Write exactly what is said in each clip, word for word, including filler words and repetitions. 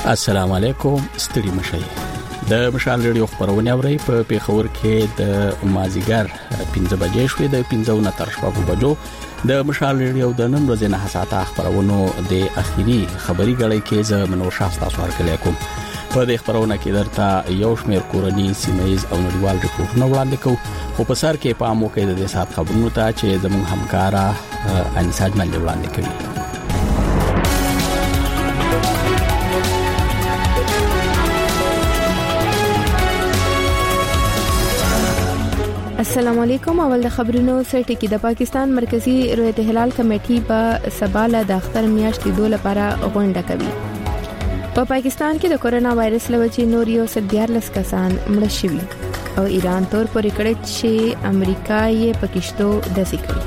السلام علیکم، ستړي مشئ. د مشال ریډیو خبرونه اوري په پیښور کې د مازیګر پنځه بجې شوې د پنځه نه تر شپږ بجو د مشال ریډیو د نن ورځې نه حساسه خبرونو د اخیری خبري غړي کې ز منور شاه تاسو ورکړل کوم. په دې خبرونه کې درته یو شمېر کورنی سیمایز او نړیوال ریپورتونه وړاندې کوو، خو په سر کې پام وکړئ د دې سات خبرونو ته چې زموږ همکارا انساج مل وړاندې کوي. السلام علیکم. اول د خبرونو سرټی کې د پاکستان مرکزی رویت هلال کمیټې په سباله د اختر میاشتې دوه لپاره غونډه کوي. په پاکستان کې د کورونا وایرس لوجې نور یو سل دیارلس کسان مړه شوي او ایران تور پورې کړی چې امریکا یې پکشتو دسي کړی.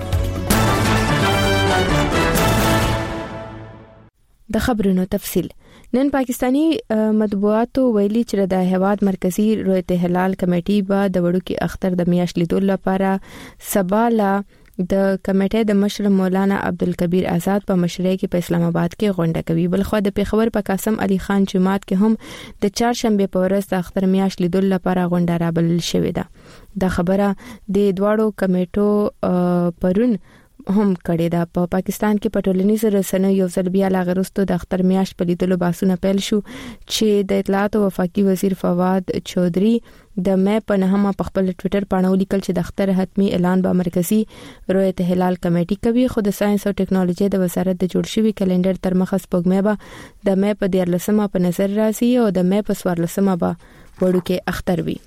د خبرونو تفصیل. نن پاکستانی مطبوعاتو ویلي چې د هواد مرکزی رویت هلال کمیټې به د وړوکی اختر د میاشت لیدلو لپاره سباله د کمیټې د مشر مولانا عبدالکبیر آزاد په مشرۍ کې په اسلام آباد کې غونډه کوي. بلخو د پیښور په قاسم علي خان جماعت کې هم د چهارشنبه په ورځ د اختر میاشت لیدلو لپاره غونډه رابلل شوې ده. د خبره د دواړو کمیټو پرون هم کړي دا. په پا پاکستان کې په ټولنیزو رسنیو یو ځل بیا لاغرستو د اختر میاشت په لیدلو باسونه پیل شو چې د اطلاعات او وفاقي وزیر فواد چودري د مې په نهمه په خپل ټوئیټر باندې لیکل چې د اختر حتمی اعلان به مرکزی رویت هلال کمیټې کوي، خو د ساينس او ټیکنالوژي د وزارت د جوړ شوی کلندر تر مخه سپوږمۍ به د مې په دیارلسمه په نظر راځي او د مې په څوارلسمه به وړوکی اختر وي.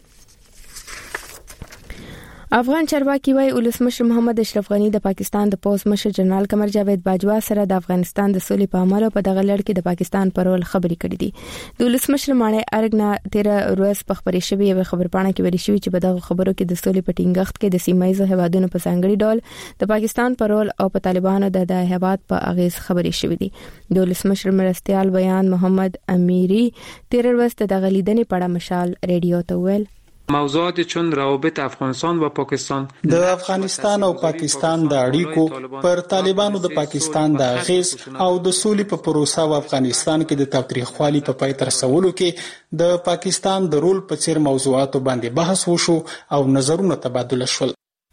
افغان چارواکي وايي ولسمشر محمد اشرف غنی د پاکستان د پوز مشر جنرال قمر جاوید باجوا سره د افغانستان د سولې په عمل په دغه لړ کې د پاکستان پر ول خبرې کړې دي. د ولسمشر مانه ارګنا تیرا روز په خبرې شوی یو خبرپاڼه کې ویل شوی چې په دغه خبرو کې د سولې په ټینګښت کې د سیمایي هوادونو په ځانګړي ډول د پاکستان پر ول او په طالبانو د د هواد په اغیز خبرې شوې دي. د ولسمشر مرستيال بیان محمد امیری تیرا روز د دغه لیدنې په اړه مشال ریډیو ته ویل موضوعات چون روابط افغانستان و پاکستان د افغانستان او پاکستان د اړیکو پر طالبانو د پاکستان د اغیز او د سولې په پروسه او افغانستان کې د تاریخوالي په پای تر رسولو کې د پاکستان د رول په څیر موضوعاتو باندې بحث وشو او نظرونه تبادله شول.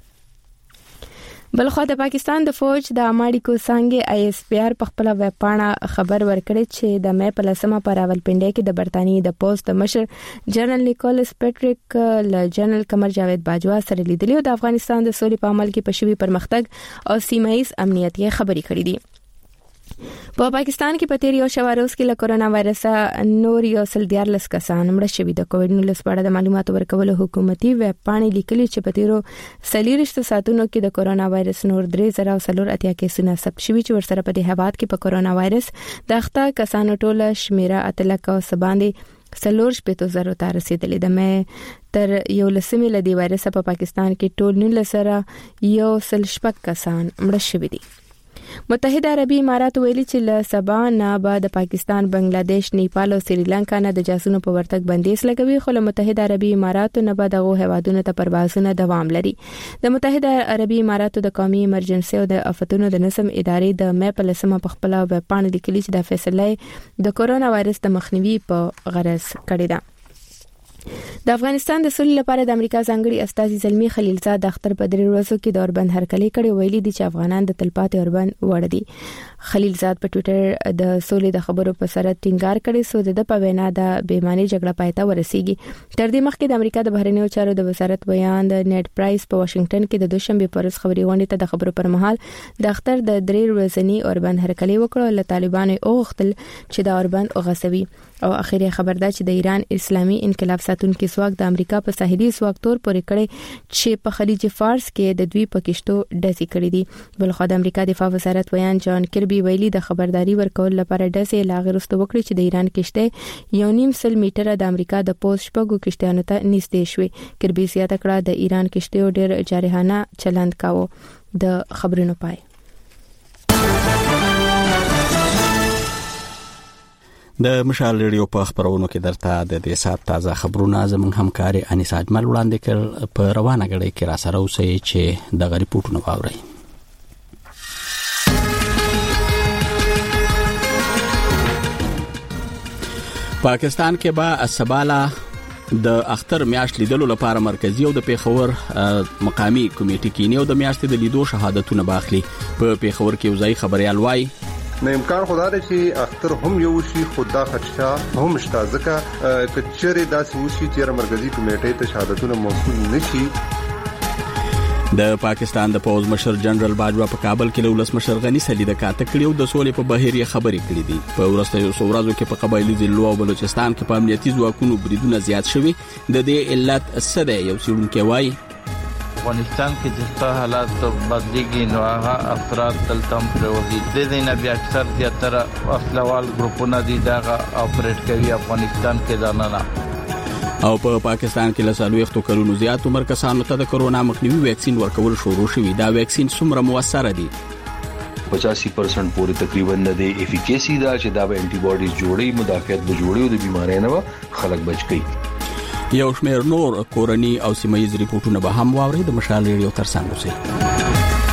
بلخو د پاکستان د فوج د اماړي کو څنګه آی اس پی آر په خپل ویب پاڼه خبر ورکړی چې د مې په لسمه پر راولپنډي کې د برتانی د پوسټ د مشر جنرال نیکولس پیټریک ل جنرال قمر جاوید باجوا سره لیدلی او د افغانستان د سولې په عمل کې پښوی پرمختګ او سیمایي امنیت یې خبري کړې دي. په پاکستان کې په تیر یو شواروز کې له کورونا وایرس نور یو سل دیارلس کسان مړه شوي. د کووډ نولس په اړه د معلوماتو ورکولو حکومتي ویب پاڼې لیکلي چې په تیرو سلیریشت ساتونو کې د کورونا وایرس نور درې زره او سلور اتیا کیسونه ثبت شوي چې ورسره په دې هواد کې په کورونا وایرس د اخته کسانو ټوله شمیره اتلک او سباندې سلور شپږ زره ته رسیدلې ده. مې تر یو لسمې لدی وایرس په پاکستان کې ټول نولس سره یو سل شپږ کسان مړه شوي دي. متحده عربی امارات ویلي چې له سبا نه به د پاکستان، بنگلاديش، نیپال او سریلانکا نه د جاسونو په ورتګ بندیز لګوي، خو له متحده عربی امارات نه به دغه هوادونو ته پروازونه دوام لري. د متحده عربی امارات د قومي ایمرجنسي او د آفتونو د نظم ادارې د مې په لسمه په خپل ویب پاڼه لیکلي چې د فیصله د کورونا وایرس د مخنیوي په غرض کړی ده. د افغانستان د سولې لپاره د امریکا ځانګړي استازي زلمی خلیلزاد د اختر په درې ورځو کې د اوربند هرکلی کړي. ویلي دي چې افغانان د تلپاتې اوربند وړ دي. خلیلزاد په ټوئیټر د سولې د خبرو په سر ټینګار کړي سو د په وینا د بیمانی جګړه پاتې ورسیږي. تر دې مخکې د امریکا د بهرنیو چارو د وزارت بیان د نیټ پرایس په واشنگټن کې د دوشنبه پر ورځ خبري غونډې ته د خبرو پر مهال د اختر د درې ورځنی اوربند هرکلی وکړو. له طالبانو اوغتل چې د اوربند اوغسوي او اخیری خبر ده چې د ایران اسلامي انقلاب ساتونکو ځواک د امریکا په ساحلي ځواک تور پورې کړي چې په خلیج فارس کې د دوی پکشتو ډزې کړې دي. بلخو د امریکا دفاع وزارت بیان جان کربي ویلي د خبرداري ورکول لپاره ډزې لاغرسته وکړي چې د ایران کشته یو نیم سل میټره د امریکا د پوز شپږو کشتیانو ته نږدې شوې. کربي زیاته کړه د ایران کشته ډېر جارحانه چلند کاوه. د خبرونو پای. د مشال ریډیو په خبرونو کې درته د دې سات تازه خبرونه زموږ همکاري انساج مل وړاندې کړ. په روانه غړي کې را سره اوسئ چې د غریپوټونو واورئ. پاکستان کې به سباله د اختر میاشت لیدلو لپاره مرکزی او د پیښور مقامی کمیټې کې نیو د میاشتې د لیدو شهادتونه باخلي. په پیښور کې وزای خبريال وای نه امکان خدا دې چې اختر هم یو شي خدا خدشا هم شته ځکه کچره داسې وشي چې مرکزی کمیټې ته شهادتونه موصول نشي. د پاکستان د پوز مشر جنرال باجوا په کابل کې له ولس مشر غنی سلی د کاته کړیو د سولې په بهیري خبرې کړې دي. په ورستیو سورازو کې په قبایلی ضلعو او بلوچستان کې په امنیتي ځواکونو بریدونه زیات شوي. د دې علت سده یو سیړونکو وای افغانستان کې چې حالات بدلیږي نو هغه افراد تلتم پروزي د دې نه بیا اکثر زیاتره اصلوال ګروپونه دي دا اپریټ کوي افغانستان کې دانه. او په پا پاکستان کې لسالو یختو کلونو زیات عمر کسانو ته د کرونا مخنیوي ویکسین ورکول شروع شوی. دا ویکسین څومره موثر دي؟ پچاسی پرسنٹ پورې تقریبا د افیکیسی دا چې دا به انټي باډیز جوړي مدافعت به جوړي او د بیماری نه خلک بچ کی. یو شمېر نور کورنی او سیمایي ریپورتونه به هم واوري. د مشال ریډیو ترڅنګ اوسئ.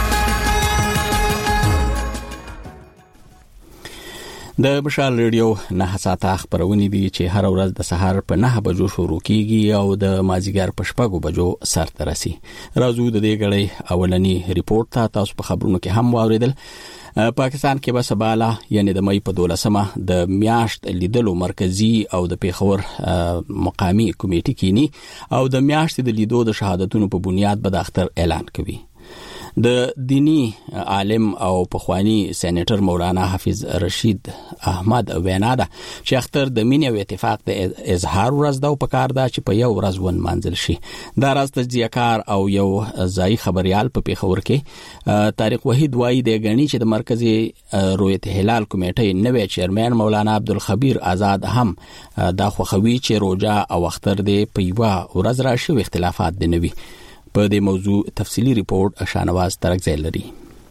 د مشال ریډیو نه ساعته خبرونه دي چې هر ورځ د سهار په نه بجو شروع کیږي او د مازیګر په شپږو بجو سرته رسي. راځو د دې غړي اولنی ریپورت ته تاسو په خبرونو کې هم واوریدل. پاکستان کې به سباله یعنی د مې په دولسمه د میاشت لیدلو مرکزی او د پیښور مقامی کمیټې کینی او د میاشت د لیدو د شهادتونو په بنیاد به د اختر اعلان کوي. د دینی عالم او پخوانی سېنیټر مولانا حافظ رشید احمد ویناده چې اختر د مینې او اتفاق د اظهار ورځ دا په کار دا چې په یو ورځ ون منځل شي. دا راز تجزیه‌کار او یو ځای خبريال په پیښور کې طارق وحید وایي د غنی چې د مرکزی رویت هلال کمیټې نوې چیرمن مولانا عبدالخبیر آزاد هم دا خوخوي چې روزه او اختر د په یو ورځ راشي اختلافات د نوي. په دې موضوع تفصیلی ریپورت شانواز ترکزی لري.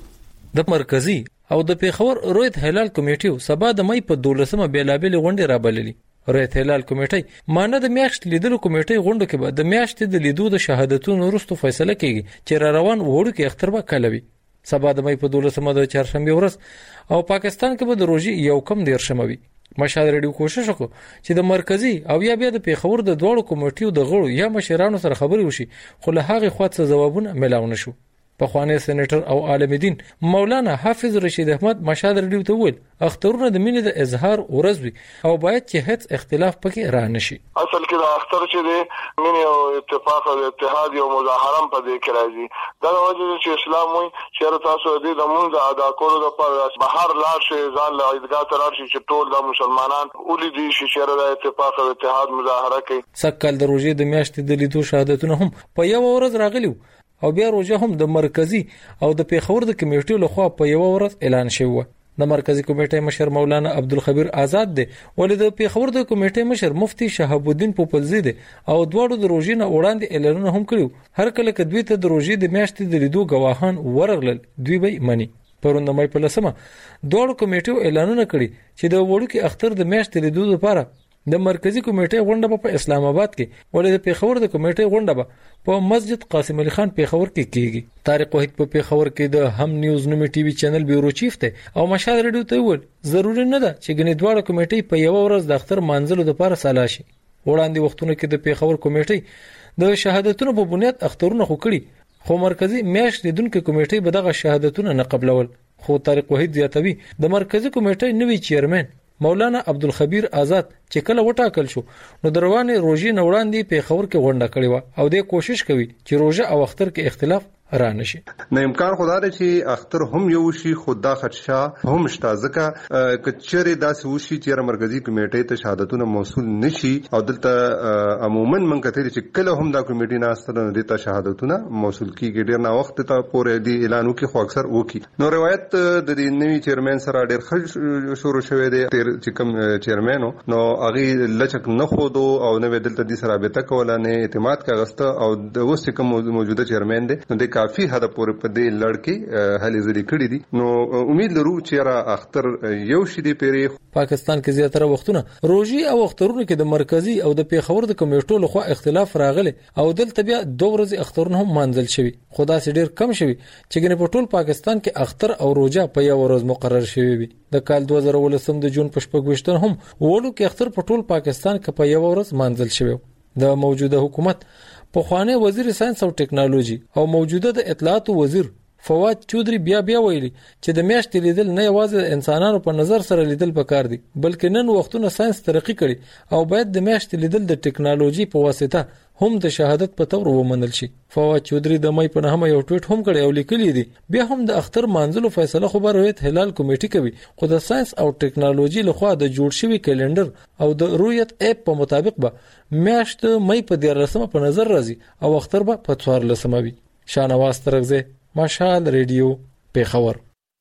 د مرکزی او د پیښور رویت هلال کمیټې سبا د مې په دولسمه بیلابل غونډه را بللې. رویت هلال کمیټې مانه د میاشت لیدلو کمیټې غونډه کې به د میاشت د لیدو د شهادتونو وروسته فیصله کیږي چې را روان وړو کې اختر به کلوي. سبا د مې په دولسمه د چهارشنبه ورځ او پاکستان کې به د روزي یو کم دیر شموي. مشال ریډیو کوشش وکړو چې د مرکزی او یا بیا د پیښور د دوړو کمیټیو د غړو یا مشرانو سره خبري وشي خو له هغه خواته ځوابونه ملاو نشو. په خوانه سېنیټر او عالم دین مولانا حافظ رشید احمد مشال ریډیو ته ویل اخترونه د مینې د اظهار ورځوي او باید چې هیڅ اختلاف پکې را نشي. اصل کې د اختر چې د مینې او اتفاق او اتحاد او مظاهره په دې کې راځي. دا د وجه چې اسلام وایي چې تاسو دې د مونږ ادا کولو لپاره بهر لاړ شئ ځان له عیدګاه ته لاړ شئ چې ټول د مسلمانان ولیدي چې د اتفاق او اتحاد مظاهره کوي. سکل د روزي د میاشتې د لیدو شهادتونه هم په یو ورځ راغلیو او بیا روزه هم د مرکزی او د پیښور د کمیټې لخوا په یو ورځ اعلان شوی. د مرکزی کمیټې مشر مولانا عبدالخبیر آزاد دی ولې د پیښور د کمیټې مشر مفتی شهاب الدین پوپلزی دی او دواړو د روزي نه وړاندې اعلانونه هم کړیو. هر کله چې دوی ته د روزي د میاشتې د لیدو غواهان ورغلل دوی به منی. پرون د مې په لسمه دواړو کمیټو اعلانونه کړی چې د وړو کې اختر د میاشتې لیدو لپاره د مرکزی کمیټې غونډه په اسلام آباد کې ولې د پیښور د کمیټې غونډه په مسجد قاسم علي خان پیښور کې کیږي. طارق وحید په پیښور کې د هم نیوز نومي ټي وي چینل بیورو چیف ته او مشال ریډیو ته ویل ضروري نه ده چې ګنې دواړه کمیټې په یو ورځ د اختر منځلو لپاره سالا شي. وړاندې وختونو کې د پیښور کمیټې د شهادتونو په بنیاد اخترونه خو کړي خو مرکزی میاشت لیدونکو کمیټې به دغه شهادتونه نه قبلول. خو طارق وحید زیاتوي د مرکزی کمیټې نوی چیرمن مولانا عبدالخبیر آزاد چې کله وټاکل شو نو دروانه روزي نوړاندې پیښور کې غونډه کړې و او د کوشش کوي چې روزه او اختر کې اختلاف را نشي. نه امکان خدا دې چې اختر هم یو شي خدا خدشا هم شته ځکه کچره داسې وشي چې مرکزی کمیټې ته شهادتونه موصول نشي او دلته عموما من کتل چې کله هم دا کمیټې نه استره نه دي شهادتونه موصول کیږي. ډیر نه وخت ته پورې دی اعلان وکي خو اکثر وکي. نو روایت د دې نوي چیرمن سره ډیر ښه شروع شوه دی چې کوم چیرمنو نو هغه لچک نه خودو او نو دلته دې سره رابطه کوله نه اعتماد کاغسته او د اوس کوم موجوده چیرمن دی نو د کافي حد پورې په دې لړ کې هلې ځلې کړې دي. نو امید لرو چې را اختر یو شې دی پیری. پاکستان کې زیاتره وختونه روزي او اخترونو کې د مرکزی او د پیښور د کمیټو لخوا اختلاف راغلی او دلته بیا دوه ورځې اخترونه هم مانځل شوی. خدا سي ډیر کم شوی چې ګنې په ټول پاکستان کې اختر او روزه په یو ورځ مقرر شوی وي. د کال دوه زره ولسم د جون په شپږ هم وړو کې اختر په ټول پاکستان کې په یو ورځ مانځل شوی. د موجوده حکومت په خوانه وزیر ساينس او ټیکنالوژي او موجوده د اطلاعات وزیر فواد چودري بیا بیا ویلي چې د میاشتې لیدل نه یوازې انسانانو په نظر سره لیدل پکار دي بلکې نن وختونه ساينس ترقی کړي او باید د میاشتې لیدل د ټیکنالوژي په واسطه هم د شهادت په تور ومنل شي. فواد چودري د مې په نهمه یو ټویټ هم کړی او لیکلی دی بیا هم د اختر مانځلو فیصله خبر رویت هلال کمیټي کوي خو د ساينس او ټیکنالوژي لخوا د جوړ شوی کلندر او د رویت اپ په مطابق به میاشت مې په دیارلسمه په نظر راځي او اختر به په څوارلسمه وي. شانواز ترغزه مشال ریډیو پیښور.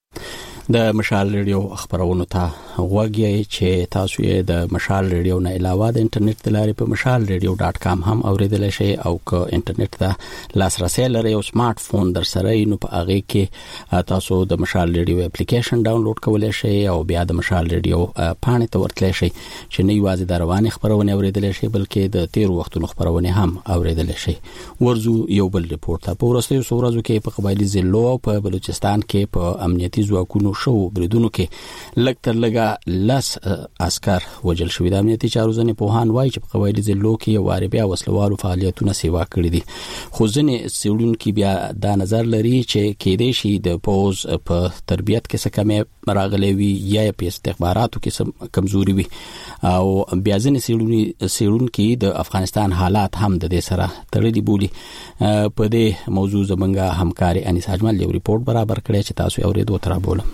د مشال ریډیو خبرونو ته غوږی چې تاسو یې د مشال ریډیو نه علاوه د انټرنیټ د لارې په مشال ریډیو ډاټ کام هم اوریدلای شئ او که انټرنیټ ته لاسرسي لرئ او سمارټ فون در سره نو په هغه کې تاسو د مشال ریډیو اپلیکیشن ډاونلوډ کولای شئ او بیا د مشال ریډیو پاڼې ته ورتلای شئ چې نه یوازې د رواني خبرونه اوریدلای شئ بلکې د تیر وختونو خبرونه هم اوریدلای شئ. ورزو یو بل ریپورت په ورسته سورازو کې په قبایلی ضلعو او په بلوچستان کې په امنیتي ځواکونو شو بریدونو کې لږ تر لږه لاس عسكر وجل شوی. د امنیتي چارو ځنې پوهان وایي چې په قبایلی ضلعو کې یو واري بیا وسلوالو فعالیتونه سیوا کړی دي خو ځنې سیړونکو بیا دا نظر لري چې کې دې شي د پوز په تربیت کې څه کمې راغلي وي یا په استخباراتو کې کمزوري وي او بیا ځنې سیړونی سیړونکو د افغانستان حالات هم د دې سره تړلي بولی. په دې موضوع زمونږه همکاري انیس اجمل یو ریپورت برابر کړی چې تاسو اوریدو تر بوله.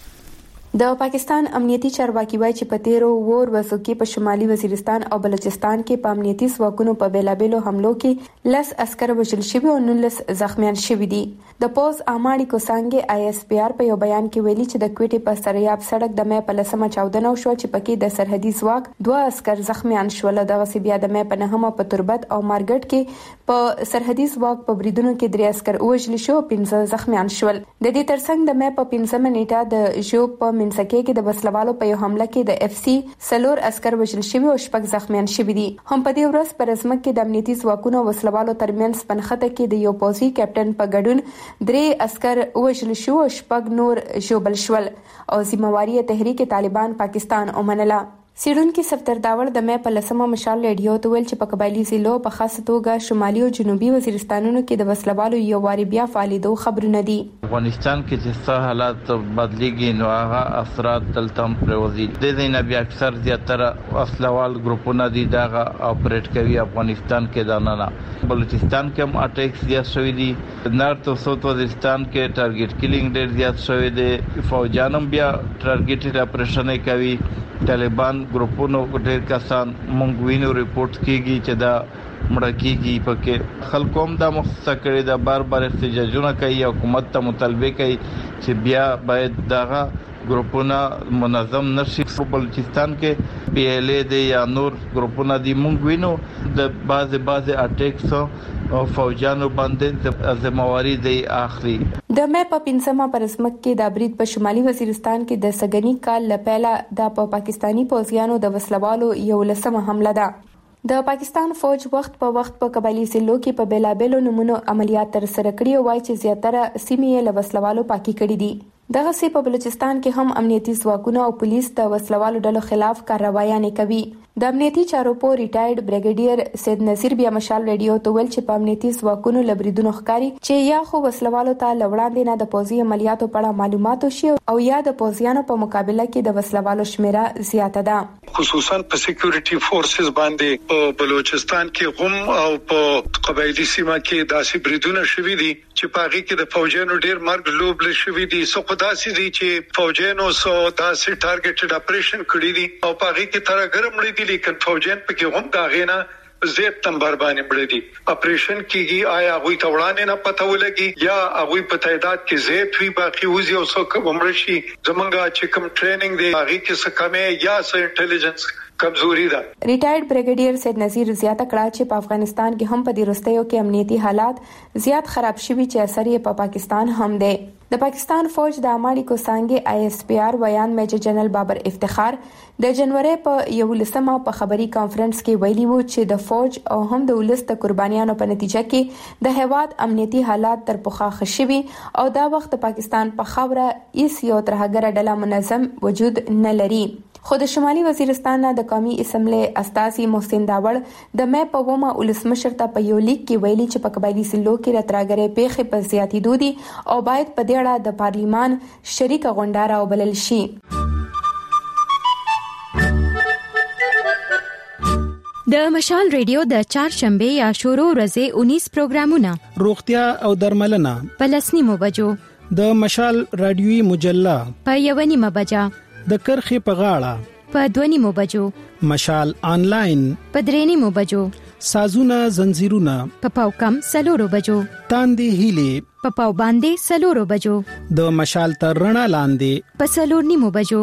د پاکستان امنیتي چارواکي وایي چې په تیرو وور ورځو کې په شمالي وزیرستان او بلوچستان کې په امنیتي ځواکونو په بیلابېلو حملو کې لس عسكر وژل شوي او نولس زخمیان شوي دي. د پوز اماړي کوسانګي آی اس پی آر په یو بیان کې ویلي چې د کوټې په سریاب سړک د مې په لسمه چاودنه وشو چې پکې د سرحدي ځواک دوه عسكر زخمیان شول. دغه سی بیا د مې په نهمه په تربت او مارګټ کې په سرحدي ځواک په بریدونو کې درې عسكر وژل شو او پنځه زخمیان شول. د دې ترڅنګ د مې په پنځمه نیټه د جو په منسکه کې د بسلوالو په یو حمله کې د اف سی سلور عسكر وژل شوي او شپږ زخمیان شوي دي. هم په دې ورځ پر رسمت کې د امنیتي ځواکونو وسلوالو ترمنځ پنخته کې د یو پوزي کیپټن په ګډون درې عسكر وژل شو او شپږ نور ژوبل شول او ذمہواری تحریک طالبان پاکستان ومنله. سیډونکو سفتر داور د مې په لسمه مشال ریډیو ته ویل چې په قبایلی ضلعو په خاصه توګه شمالي او جنوبي وزیرستانونو کې د وسلوالو یو واری بیا فعالیدو خبرونه دي. افغانستان کې چې څه حالات بدلیږي نو هغه اثرات دلته پروزي. د دې نه بیا اکثر زیاتره وسلوال ګروپونه دي دا اپریټ کوي افغانستان کې دانه. بلوچستان کې هم اټیک زیات شوی دي. نارت او ساوث وزیرستان کې ټارګټ کیلینګ ډیر زیات شوی دی. فوجانم بیا ټارګټ اپریشن کوي. طالبان ګروپونو ډېر کسان مونږ وینو ریپورت کیږي چې دا مړه کیږي پکې خلکو هم دا مخصصه کړي دا بار بار احتجاجونه کوي حکومت ته مطالبه کوي چې بیا باید دغه ګروپونه منظم نشي. په بلوچستان کې پی ایل ای دی یا نور ګروپونه دي مونږ وینو د بعض بعض اټیکس او فوجانو باندې ذمہواری دی اخلي. د مې په پنځمه پر رسمت کې د برید په شمالي وزیرستان کې د سګنی کال لپاره د پاکستانی پوځیانو د وسلوالو یو لسمه حمله ده. د پاکستان فوج وخت په وخت په قبایلی ضلعو کې په بیلابېلو نمونو عملیات تر سره کړي او وايي چې زیاتره سیمې له وسلوالو پاکي کړي دي. دغه سی په بلوچستان کې هم امنیتي ځواکونه او پولیس د وسلوالو ډلو خلاف کاروایانې کوي. د امنیتي چارو په ریټایرډ بریګیډیر سید نصیر بیا مشال ریډیو ته ویل چې په امنیتي ځواکونو لبریدونو ښکاری چې یا خو وسلوالو ته لوړاندې نه د پوځي عملیاتو په اړه معلومات وشي او یا د پوځیانو په مقابله کې د وسلوالو شمیره زیاته ده. خصوصا په سکیورټي فورسز باندې په بلوچستان کې هم او په قبایلی سیمه کې داسې بریدونه شوي دي چې په هغه کې د فوجانو ډیر مرګ لوبل شوي دي. سو خداسي دي چې فوجانو سو داسې ټارګټډ اپریشن کړی دي او په هغه کې تر ګرم لري لیکن فوجان پکې هم دا غینا زیات تنبار باندې بړې دي. اپریشن کیږي آیا غوي توړانه نه پته ولګي یا غوي په تعداد کې زیات وي باقي وزي او څوک ومرشي زمونږه چې کوم ټریننګ دی هغه کې څه کمه یا څه انټيليجنس کمزوري ده. ریټایرډ بریګیډیر سید نذیر زیاته کړه چې په افغانستان کې هم په دې وروستیو کې امنیتي حالات زیات خراب شوي چې اثر یې په پاکستان هم دی. د پاکستان فوج د اماړي کوسانګي آی اس پی آر ویان میجر جنرال بابر افتخار د جنوري په یولسمه په خبري کانفرنس کې ویلي وو چې د فوج او هم د ولس د قربانیانو په نتیجه کې د هواد امنیتي حالات تر پخوا خشوي او دا وخت پاکستان په خاوره ایس یو ترهګر ډله منظم وجود نه لري. خو د شمالي وزیرستان د قومي اسمبلی استاذي محسن داوړ د مې په ومه ولسمشر ته په یو لیک کې ویلي چې په قبایلی سلو کې راتراګرې پیښې په زیاتېدو دي او باید په دې اړه د پارلیمان شریک غونډه راوبلل شي. د مشال ریډیو د چهارشنبه یا شروع ورځې انیس پروګرامونه روغتیا او درملنه په لسنیمو بجو، د مشال رادیوي مجله په یونیمه بجا، د کرخي په غاړه په دونیمو بجو، مشال آنلاین په درېنیمو بجو، سازونه زنجیرونه په پاوکم سلورو بجو، تاندې هیلې په پاو باندې سلورو بجو، د مشال تر رڼا لاندې په سلور نیمو بجو.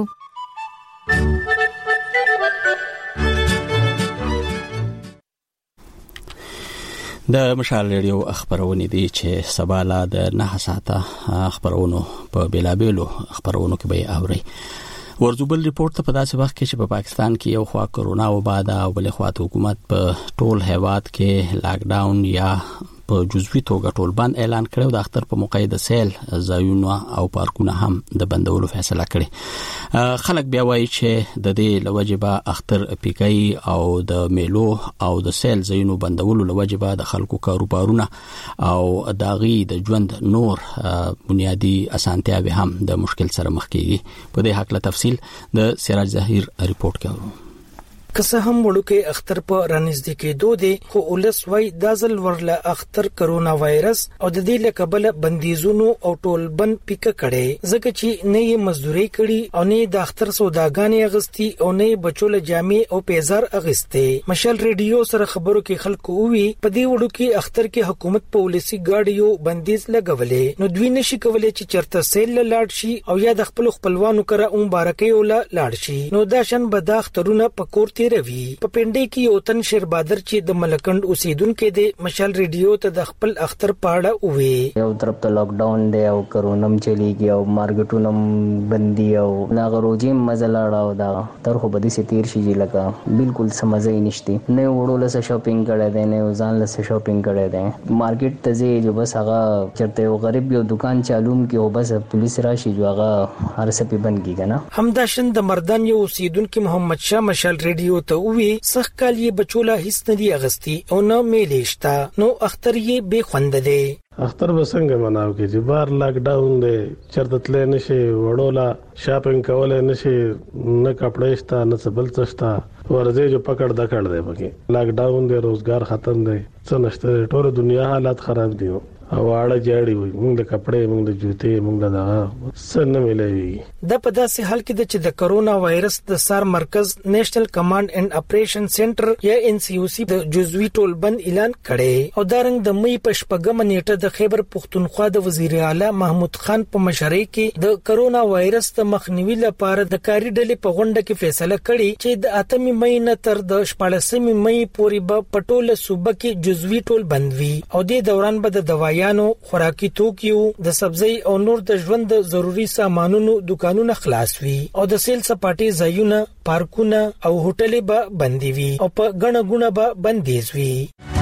د مشال ریډیو خبرونه دي چې سباله د نه ساعته خبرونو په بیلابېلو خبرونو کې به اوري. ورزوبل ریپورت په داسې وخت کې چې په پاکستان کې یو خوا کرونا وبا ده او بل خوا حکومت په ټول هیواد کې لاک ډاون یا په جزوي توګه ټول بند اعلان کړو. د اختر په موقع د سیل ځایونه او پارکونه هم د بندولو فیصله کړې. خلک بیا وایي چې د دې لوجبه اختر پیکای او د میلو او د سیل ځایونو بندولو لوجبه د خلکو کاروبارونه او داغي د ژوند نور بنیادی اسانتیاوي هم د مشکل سره مخ کیږي. په دې حق له تفصیل د سراج ظهیر ریپورت کوي. کسه هم وړوکې اختر په رانږدې کېدو دي، خو ولس وای د ځل ورله اختر کرونا وایرس او د دې لکبل بندیزونو او ټول بند پیکه کړي، ځکه چې نه یې مزدوري کړي او نه د اختر سوداګانې اغستی او نه بچول جامې او پیزار اغسته. مشال ریډیو سره خبرو کې خلکو وی په دې وړوکې اختر کې حکومت په ولسی ګاډیو بندیز لګولې، نو دوی نشي کولای چې چرته سیل لاړ شي او یا د خپل خپلوانو کره اون بارکې ولا لاړ شي. نو دا شن به د اخترونه په کور روي. په پنډي کې یو تن شیر بادر چې د ملکند اوسیدونکو دی مشال ریډیو ته د خپل اختر پاړه وې. یو طرف ته لاک ډاون دی او کرونم چلیږي او مارکیټونم بندي او ناغروجي مزلاړه او دا تر خو بدی ستیر شي لکه بالکل سمځي نشتی، نه وړول سره شاپینګ کړه دی نه ځان له شاپینګ کړه دی. مارکیټ ته ځي جو بس هغه چرته یو غریب یو دکان چالوم کې او بس پولیس راشي جو هغه هر څه په بند کیږي نه. همداشن د مردان یو اوسیدونکو محمد شاه مشال ریډیو ته وی سخ کال یې بچولا هیڅ ندی اغستی او نه میلیشتا، نو اختر یې بے خوند دی. اختر بسنګ مناو کې چې بار لاک ډاون دی، چرته تل نشي وړولا شاپینګ کولای نشي، نه کپڑے شتا نه څه بل څه شتا، ورځي جو پکړ دکړ دی پکې لاک ډاون دی، روزګار ختم دی، څه نشته، ټول دنیا حالات خراب دي او اړه جاړي وي، موږ د کپڑے موږ د جوتې موږ د څه نه ملوي. د په داسې حال کې چې د کرونا وایرس د سار مرکز نېشنل کمانډ اینڈ اپریشن سنټر یا ان سی او سی د جزوي ټول بند اعلان کړي او دا رنګ د مې په شپږم نیټه د خیبر پختونخوا د وزیر اعلی محمود خان په مشرۍ کې د کرونا وایرس د مخنیوي لپاره د کاري ډلې په غونډه کې فیصله کړې چې د اتمې مې نه تر د شپږمې مې پورې به پټوله صوبه کې جزوي ټول بند وي او د دوران به د دوايانو خوراکي توکیو د سبزی او نور د ژوند ضروری سامانونو دکانونه خلاص وي او د سیل سپاټي ځایونه پارکونه او هوټلې به بندي وي او په غڼه غونه به بندیز وي.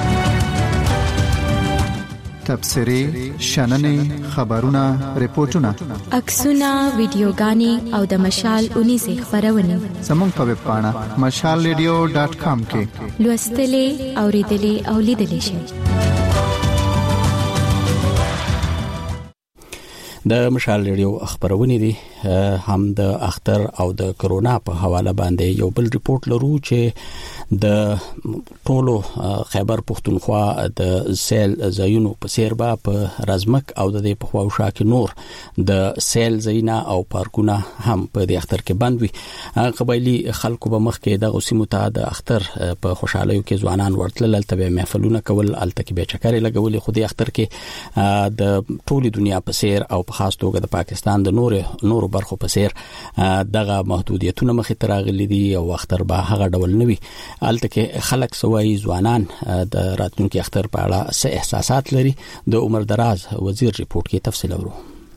تبصري شننې خبرونه ریپورتونه عکسونه ویډیوګانې او د مشال اونیزه خبرونه زموږ په ویب پاڼه مشال ریډیو ډاټ کام کې لوستلې اوریدلې او لیدلې شئ. د مشال ریډیو خبرونه دي هم د اختر او د کرونا په حواله باندې یو بل ریپورت لرو چې د ټولو خیبر پختونخوا د سیل ځایونو په سیر با په رزمک او د په خواوشا کې نور د سیل ځایونه او پارکونه هم په د اختر کې بند وي. قبایلی خلکو به مخ کې د غوسیمو ته د اختر په خوشحالۍ کې ځوانان ورتل لته محفلونه کول الته کې به چکرې لګولې. خو د اختر کې د ټولي دنیا په سیر او په خاص توګه د پاکستان د نور نور نورو برخو په څیر دغه محدودیتونه مخې ته راغلي دي او اختر به هغه ډول نه وي. الته کې خلک سوای ځوانان د راتلونکي اختر په اړه څه احساسات لري. د عمر دراز وزیر ریپورت کې تفصیل اورو.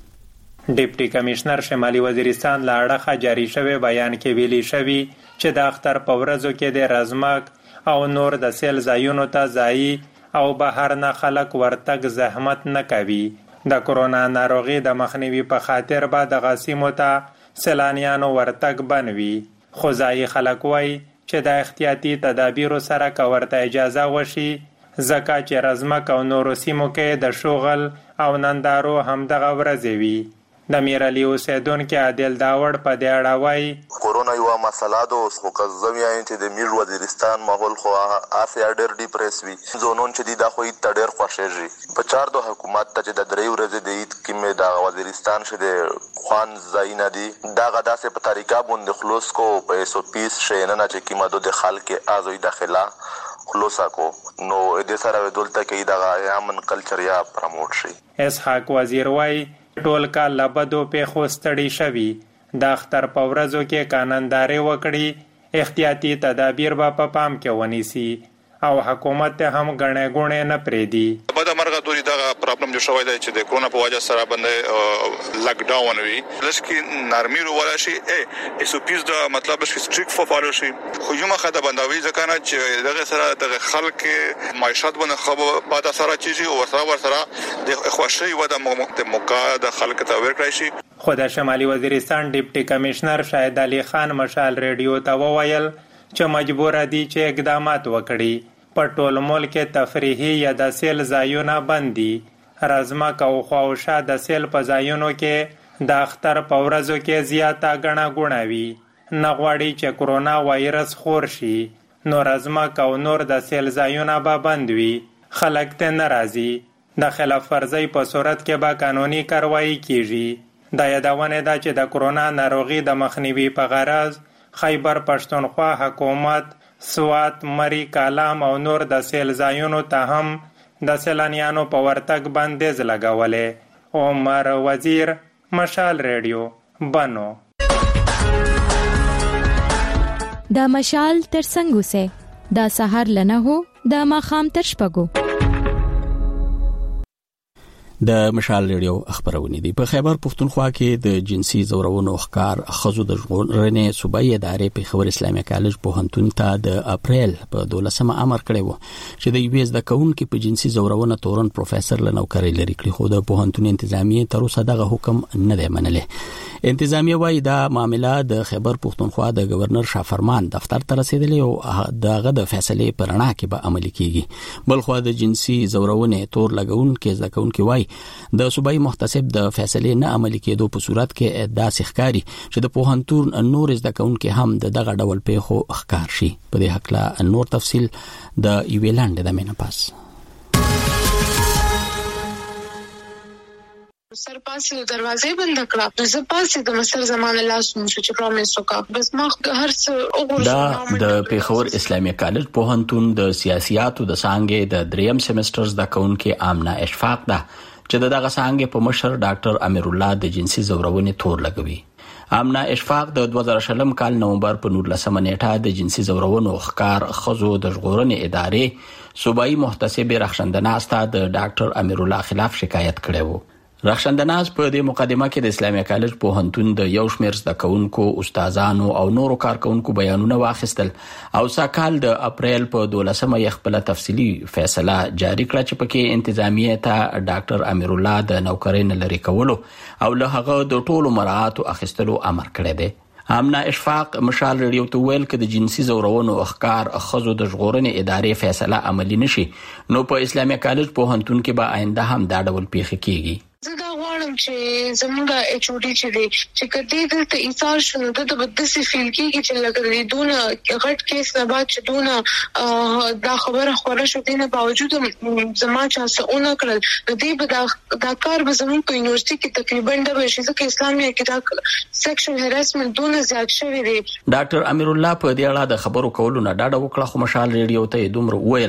ډیپټي کمشنر شمالي وزیرستان لا اړه جاری شوی بیان کې ویلي شوی چې د اختر په ورځو کې د رزمک او نور د سیل ځایونو ته ځای او بهر نه خلک ورتګ زحمت نه کوي. د کرونا ناروغي د مخنیوي په خاطر به د غسیمو ته سیلانیانو ورتګ بنوي. خو ځای خلک وای چې د احتیاطي تدابیرو سره کورته اجازه وشي ځکه چې رزمک او نورو سیمو کې د شغل او نندارو هم دغه ورځې وي. د میرعلی اوسیدونکو عادل داوړ په دې اړه وایي کورونا یو مسله ده خو کزوی چې د میر وزیرستان ماحول خو افیا ډېر ډیپریس وی زونون چې دا خو ته ډېر خوشېږي په چار د حکومت ته چې د درې ورځې د عید کې مې د وزیرستان شه د خوان زاینه دي دا غدا سه په طریقه باندې خلاص کو په سو پیس شینه نه چې کیمه د خلک ازوی داخله خلاصا کو نو د سره دولته کې دا امن کلچر یا پروموټ شي. اسحاق وزیر وایي ټول کال لبدو په خوستړی شوی د اختر په ورځو کې قانونداري وکړي احتیاطي تدابیر به په پام کې ونیسي او حکومت هم غړې غړې نه پریدي. په مرګه دوی دا پرابلم جو شوی دی چې د کرونا په وجه سره باندې لاک ډاون وی لکه نرمي ولا شي ا اس او پیز دا مطلب چې سټریک فالو شي خو یو مخه د بندوي ځکه نه چې دغه سره د خلک معیشت باندې خو بعد سره چیزي او سره ور سره د خوشي و د موقع د خلک ته ورکړی شي. خو د شمالي وزیرستان ډیپټي کمشنر شاهد علي خان مشال ریډیو ته وویل چې مجبور دي چې اقدامات وکړي. په ټول ملک تفریحي یا د سیل ځایونه بندي. رزمک او خواوشا د سیل په ځایونو کې د اختر په ورځو کې زیاته غنا غونوي. نغواړي چې کرونا وایرس خور شي نو رزمک او نور د سیل ځایونه به بند وي. خلک ته ناراضي د خلاف ورزي په صورت کې به قانوني کاروایی کیږي. د یادونه ده چې د کرونا ناروغي د مخنیوي په غرض خیبر پښتونخوا حکومت سوات مری کالام او نور د سیل ځایونو ته هم د سیلانیانو په ورتګ بندیز لګولې. عمر وزیر مشال ریډیو بنو. د مشال ترڅنګ سه د سحر لنه هو د ماخام تر شپګو. د مشال ریډیو خبرونه دي. په خیبر پښتونخوا کې د جنسي زورونو ښکار خزو د ژغورنې صوبایي ادارې په خبر اسلامي کالج پوهنتون ته د اپریل په دولسمه امر کړی و چې د یو د کونکو په جنسي زورونه تورن پروفیسور لنوکري لري کړی خو د پوهنتون انتظامیه تر اوسه دغه حکم نه دی منلې. انتظامیه وايي دا معاملې د خیبر پښتونخوا د گورنر شافرمان دفتر ته رسیدلی او دغه د فیصلې پر رڼا کې به عملي کیږي. بلخو د جنسي زورونه تور لګون کې ځکهونکو وايي د صوبایي محتسب د فیصلې نه عملي کېدو په صورت کې داسې ښکاری چې د پوهنتون نور زده کوونکو هم د دغه ډول پیښو ښکار شي. په دې حق لا نور تفصیل د ایویلاند د مینه پاس. سرپاسې د دروازې بند کړه زه پاسې د مستر زمانه لاس مو چې پروميس وکړه بس ما هر څه وګورم. دا د پیښور اسلامي کالج پوهنتون د سیاسياتو د څنګه د دریم سیمستر زده کوونکو آمنه اشفاق ده چې دغه څنګه په مشر ډاکټر امیر الله د جنسي زورونې تور لګوي. آمنه اشفاق د دوه زره شلم کال نومبر په نولسمه نیټه د جنسي زورونو ښکار خزو د ژغورنې ادارې صوبایي محتسب رخصندناز ته د ډاکټر امیر الله خلاف شکایت کړی و. رخصندناز په دې مقدمه کې د اسلامي کالج پوهنتون د یو شمېر زده کوونکو استادانو او نورو کارکونکو بیانونه واخیستل او ساکال د اپریل په دولسمه یې خپل تفصیلی فیصله جاری کړه چې پکې انتظامیه ته ډاکټر امیر الله د نوکرۍ نه لري کولو او له هغه د ټولو مراعاتو اخیستلو امر کړی دی. آمنه اشفاق مشال ریډیو ته ویل چې د جنسي زورونو ښکار خزو د ژغورنې ادارې فیصله عملی نشي نو په اسلامي کالج پوهنتون کې به آینده هم دا ډول پیښې کیږي. زه دا غواړم چې زموږ ایچ او ډي چې دی چې کدی دلته ایثار شنو د بدسي فیل کېږي چې لګري دونه غټ کیس نه بعد چې دونه دا خبره خوره شو دینه باوجود زما چا څونه کړل د دې به دا کار به زموږ په یونیورسيټي کې تقریبا د بشي ځکه اسلامي کې دا سیکشن هراسمنت دونه زیات شوی دی. ډاکټر امیر الله په دې اړه د خبرو کولو نه ډاډه وکړه خو مشال ریډیو ته دومره ویل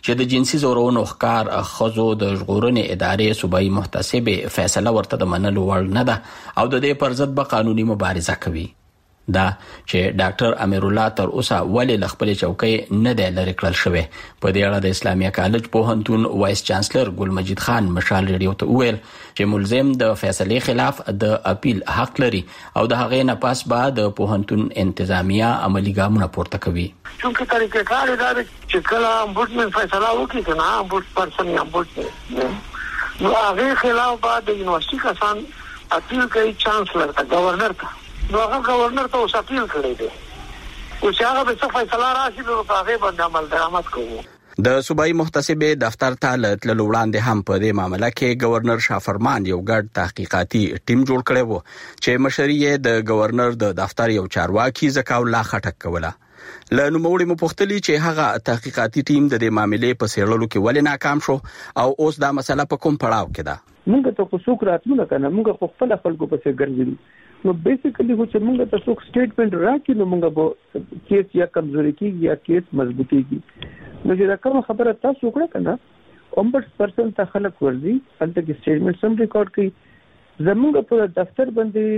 چې د جنسي زورونو ښکار خزو د ژغورنې ادارې صوبایي محتسب فیصله ورته د منلو وړ نه ده او د دې پر ضد به قانوني مبارزه کوي. دا چې ډاکټر امیر الله تر اوسه ولې ل خپل چوکۍ نه دی لري کړل شوی. په دې اړه د اسلامیه کالج پوهنتون وایس چانسلر ګل مجید خان مشال ریډیو ته وویل چې ملزم د فیصلې خلاف د اپیل حق لري او د هغې نه پس به د پوهنتون انتظامیه عملي ګامونه پورته کوي. چونکه طریقې کار دا چې کله امبوډسمن فیصله وکړي که نه امبوډ پرسن یا امبوډ نو هغې خلاف به د یونیورسټي کسان اپیل کوي چانسلر ته ګورنر ته. نو هغه گورنر ته اوس اپیل کړی دی او چې هغه به څه فیصله راشي نو په هغې باندې عمل درآمد کوو. د صوبایي محتسب دفتر ته له تللو وړاندې هم په دې معامله کې گورنر شافرمان یو ګډ تحقیقاتي ټیم جوړ کړی و چې مشري یې د گورنر د دفتر یو چارواکي زکاو الله خټک کوله. له نوموړي مو پوښتلي چې هغه تحقیقاتي ټیم د دې معاملې په څېړلو کې ولې ناکام شو او اوس دا مسله په کوم پړاو کې ده. موږ ته خو څوک راتلو نه کنه موږ خو خپل خلکو پسې ګرځېدو نو بیسیکلی خو چې موږ ته څوک سټیټمنټ راکړي نو موږ به کیس یا کمزوري کیږي یا کیس مضبوطیږي. نو چې دا کوم خبره تاسو وکړه کنه اومبډس پرسن ته خلک ورځي هلته کې سټیټمنټ سم ریکارډ کړي زموږ په دفتر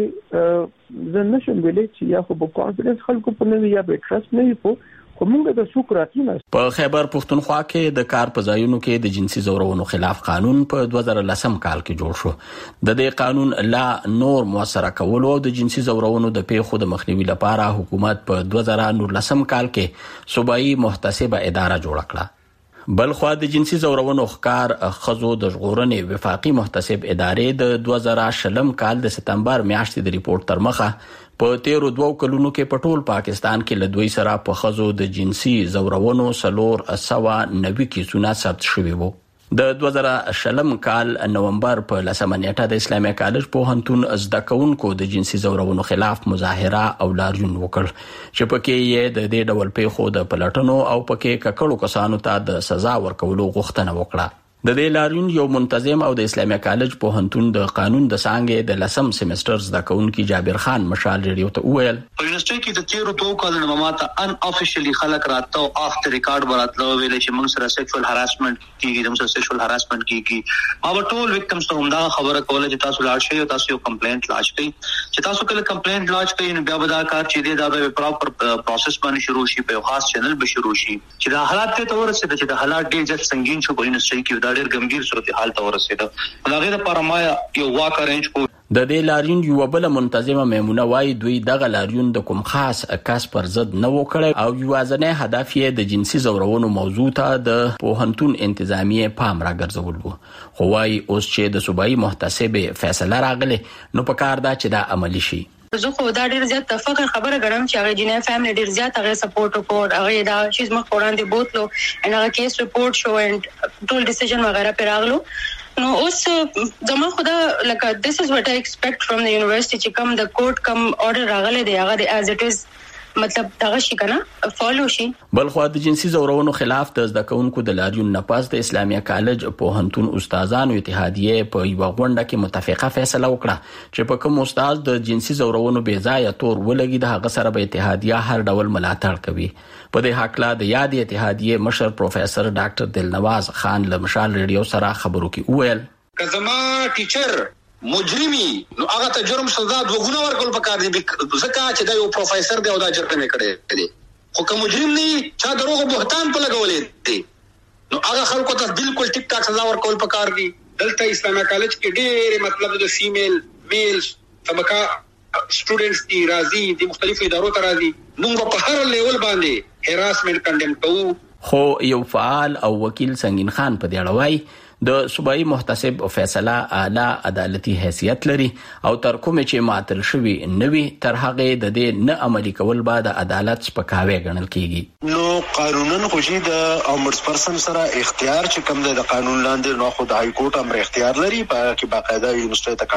باندې زه نشم ویلی چې یا خو په کانفیډنس خلکو په نه یا به ټرست نه وي په کومګه د شکراتونه. په خیبر پښتونخوا کې د کار په ځایونو کې د جنسي زورونو خلاف قانون په دوه زره لسم کال کې جوړ شو. د دې قانون لا نور موثره کول او د جنسي زورونو د پیښو د مخنیوي لپاره حکومت په دوه زره لسم کال کې صوبایي محتسبه اداره جوړ کړه. بلخوا د جنسي زورونو ښکار خزو د ژغورنې وفاقي محتسب ادارې د دوه زره شلم کال د سپتمبر میاشتې د ریپورت تر مخه په تیرو دوو کلونو کې په ټول پاکستان کې له دوی سره په خزو د جنسي زورونو څلور سوه نوي کیسونه ثبت شوي وو. د دوه زره شلم کال نومبر په لسمه نیټه د اسلامیه کالج پوهنتون زده کوونکو د جنسي زورونو خلاف مظاهره او لاریون وکړ چې پکې یې د دې ډول پیښو د پلټنو او پکې ککړو کسانو ته د سزا ورکولو غوښتنه وکړه. د دې لاریون یو منتظم او د اسلامیه کالج پوهنتون د قانون د څانګې د لسم سیمستر زده کوونکي جابر خان مشال ریډیو ته وویل په یونیورسيټي کې د تیرو دوه کالونو ماته ان افیشلی خلک راته او اف د ریکارډ براتلو ویل چې موږ سره سیکشوال هراسمنت کیږي د موږ سیکشوال هراسمنت کیږي او ټول وکټمز ته همدا خبره کوله چې تاسو لاړ شئ او تاسو یو کمپلینټ لاج کړئ چې تاسو کله کمپلینټ لاج کړئ نو بیا به دا کار چې دی دا به پراپر پروسس باندې شروع شي په خاص چینل به شروع شي چې دا حالات ته ورسېد چې د حالات ډیر ځکه سنگین شو په یونیورسيټي کې دا ډیر ګمګیر صورت حال ته ورسېده. هغه د پرما یو واک ارینج کو د دې لاریون یو بل منتظمه میمونه وای دوی دغه لاریون د کوم خاص کس پر ضد نه وکړي او یوازنه هدف یې د جنسي زورونو موضوع ته د پوهنتون انتظامیه پام راګرځول وو. خو وای اوس چې د صوبایي محتسب فیصله راغله نو په کار دا چې دا عملی شي. زه خو دا ډیر زیات فخر خبره غواړم چې هغه جنې فیملی ډیر زیات هغه سپورټ وکړ هغه دا شیز مخ وړاندې بوتلو ان هغه کیس ریپورت شو اند ټول ډیسیژن وغیرہ پر راغلو. نو اوس زما خدا لکه this is what I expect from the university چې کوم د کورټ کوم order راغلی دی هغه as it is مطلب دغه شي کنه فالو شي. بلخو د جنسي زورونو خلاف د زده کوونکو د لاریون نه پاس د اسلامیه کالج پوهنتون استادانو اتحادیه په یو غونډه کې متفقه فیصله وکړه چې په کوم استاد د جنسي زورونو بې ځای تور ولګي د هغه سره به اتحادیه هر ډول ملاتړ کوي. په دې حق لا د یاد اتحادیه مشر پروفیسور ډاکټر دلنواز خان له مشال ریډیو سره خبرو کې وویل کزما ټیچر مجرمي نو هغه ته جرم سزا دوغونه ورکول پکار دي ځکه چې دا یو پروفیسور دی او دا جرم یې کړی دی خو کوم مجرم نه چا دروغ بهتان په لګولې دي نو هغه خلکو ته بالکل ټیک ټاک سزا ورکول پکار دي. دلته اسلامي کالج کې ډېر مطلب د فیمیل میل طبقه سټوډنټس دي راځي د مختلفو ادارو ته راځي موږ په هر لیول باندې هراسمنت کنډم کوو. خو یو فعال او وکیل سنگین خان په دې اړه وایي د صوبایي محتسب فیصله اعلی عدالتي حیثیت لري او تر کومه چې ماتل شوی نوي تر هغه د دې نه عملي کول بعد عدالت سپکاوي ګڼل کیږي. نو قانونا خو چې د امرز پرسن سره اختیار چې کوم د قانون لاندې نو خو د های کورټ امر اختیار لري په کې باقاعده یونیورسيټي ته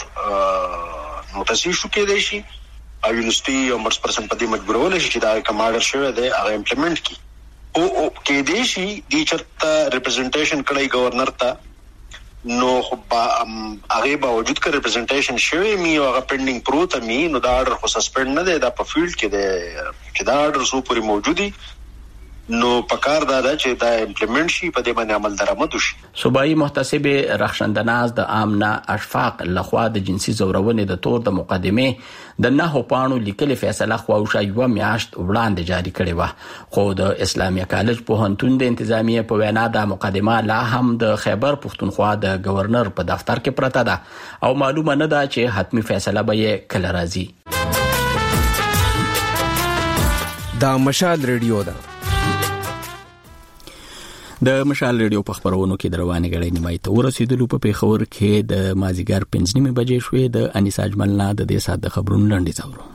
کنټمپټ نوټس ایشو کېدای شي او یونیورسيټي امرز پرسن په دې مجبورول شي چې دا کماډر شوی دی هغه امپلیمنٹ کی او او کې دې شي د چرته ریپرزنټیشن کړی گورنر ته نو خو هغه باوجود که ریپرزنټیشن شوی می او هغه پینډینګ پروت می نو دا اورډر خو سسپند نه دی دا په فیلډ کې دی چې دا اورډر سو پوری موجودي نو پکار دا چې دا امپلیمنٹ شي په دې باندې عمل درآمد وشي. صوبایي محتسب رخشندناز د آمنا اشفاق لخوا د جنسي زورونې د تور د مقدمه د نه پاڼو لیکلي فیصله خواوشه یو میاشت وړاندې جاری کړې و، خو د اسلامي کالج پوهنتون د انتظامیه په وینا د مقدمه لا هم د خیبر پښتونخوا د گورنر په دفتر کې پرته ده او معلومه نه ده چې حتمی فیصله به یې کله راځي. دا مشال ریډیو ده. د مشال ریډیو په خبرونو کې د روانې غړې نیمای ته ورسېدلو. په پیښور کې د مازیګر پنځه نیمې بجې شوې. د انیسا اجملنا د دې سات د خبرونو لنډیز اورو.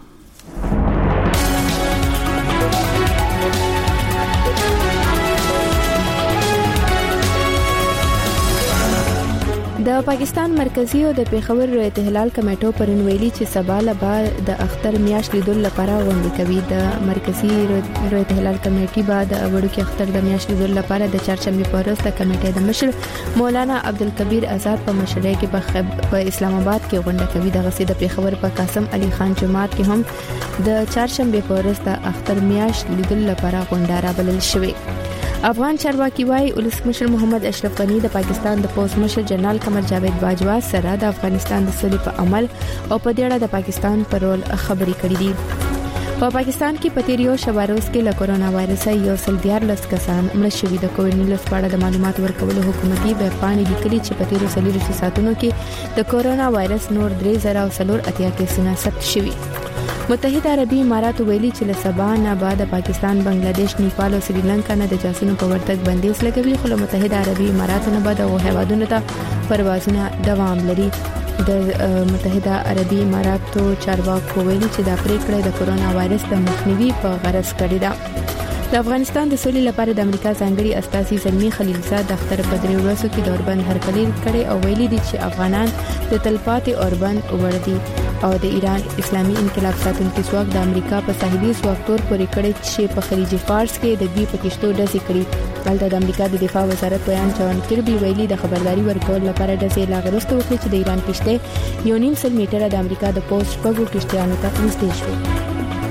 د پاکستان مرکزی او د پیښور رویت هلال کمیټو پرون ویلي چې سبا له بعد د اختر میاشت لیدل لپاره غونډه کوي. د مرکزی رویت هلال کمیټې بعد د وړوکی اختر د میاشت لیدل لپاره د چهارشنبه په ورځ د کمیټې د مشر مولانا عبدالکبیر آزاد په مشرۍ کې په اسلام آباد کې غونډه کوي. د غسې د پیښور په قاسم علي خان جماعت کې هم د چهارشنبه په ورځ د اختر میاشت لیدل لپاره غونډه رابلل شوې. افغان چارواکي وايي ولسمشر محمد اشرف غنی د پاکستان د پوز مشر جنرال قمر جاوید باجوا سره د افغانستان د سولې په عمل او په دې اړه د پاکستان پر رول خبرې کړې دي. په پاکستان کې په تیریو شواروز کې له کورونا وایرس یو سل دیارلس کسان مړ شوي. د کووډ نولس په اړه د معلومات ورکولو حکومتي ویبپاڼې لیکلي چې په تیرو څلورو ساعتونو کې د کورونا وایرس نور درې زره او څلور اتیا کیسونه ثبت شوي. متحده عربي امارات ویلي چې له سبا نه بعد پاکستان، بنگلاديش، نیپال او سریلانکا نه د جاسوسو په ورتګ بندیز لګوي، خو متحده عربي امارات نه بعد او هیوادونو ته پروازونه دوام لري. د متحده عربي اماراتو چارواکو ویلي چې دا پریکړه د کورونا وایرس د مخنیوي په غرض کړې ده. د افغانستان د سولې لپاره د امریکا ځانګړي استازي زلمی خلیلزاد د اختر په درې ورځو کې د اوربند هرکلی کړی او ویلي دي چې افغانان د تلپاتې اوربند وړ دي او د ایران اسلامي انقلاب ساتونکي ځواک د امریکا په ساحلي ځواک تور پورې کړی چې په خلیج فارس کې د دوی په کشتو ډزې کړي. دلته د امریکا د دفاع وزارت بیان جان کربي ویلي د خبرداري ورکول لپاره ډزې لا غوښتل وکړي چې د ایران کشته یو نیم سل میټره د امریکا د پوسټ شپږو کشتیانو ته نږدې شوې.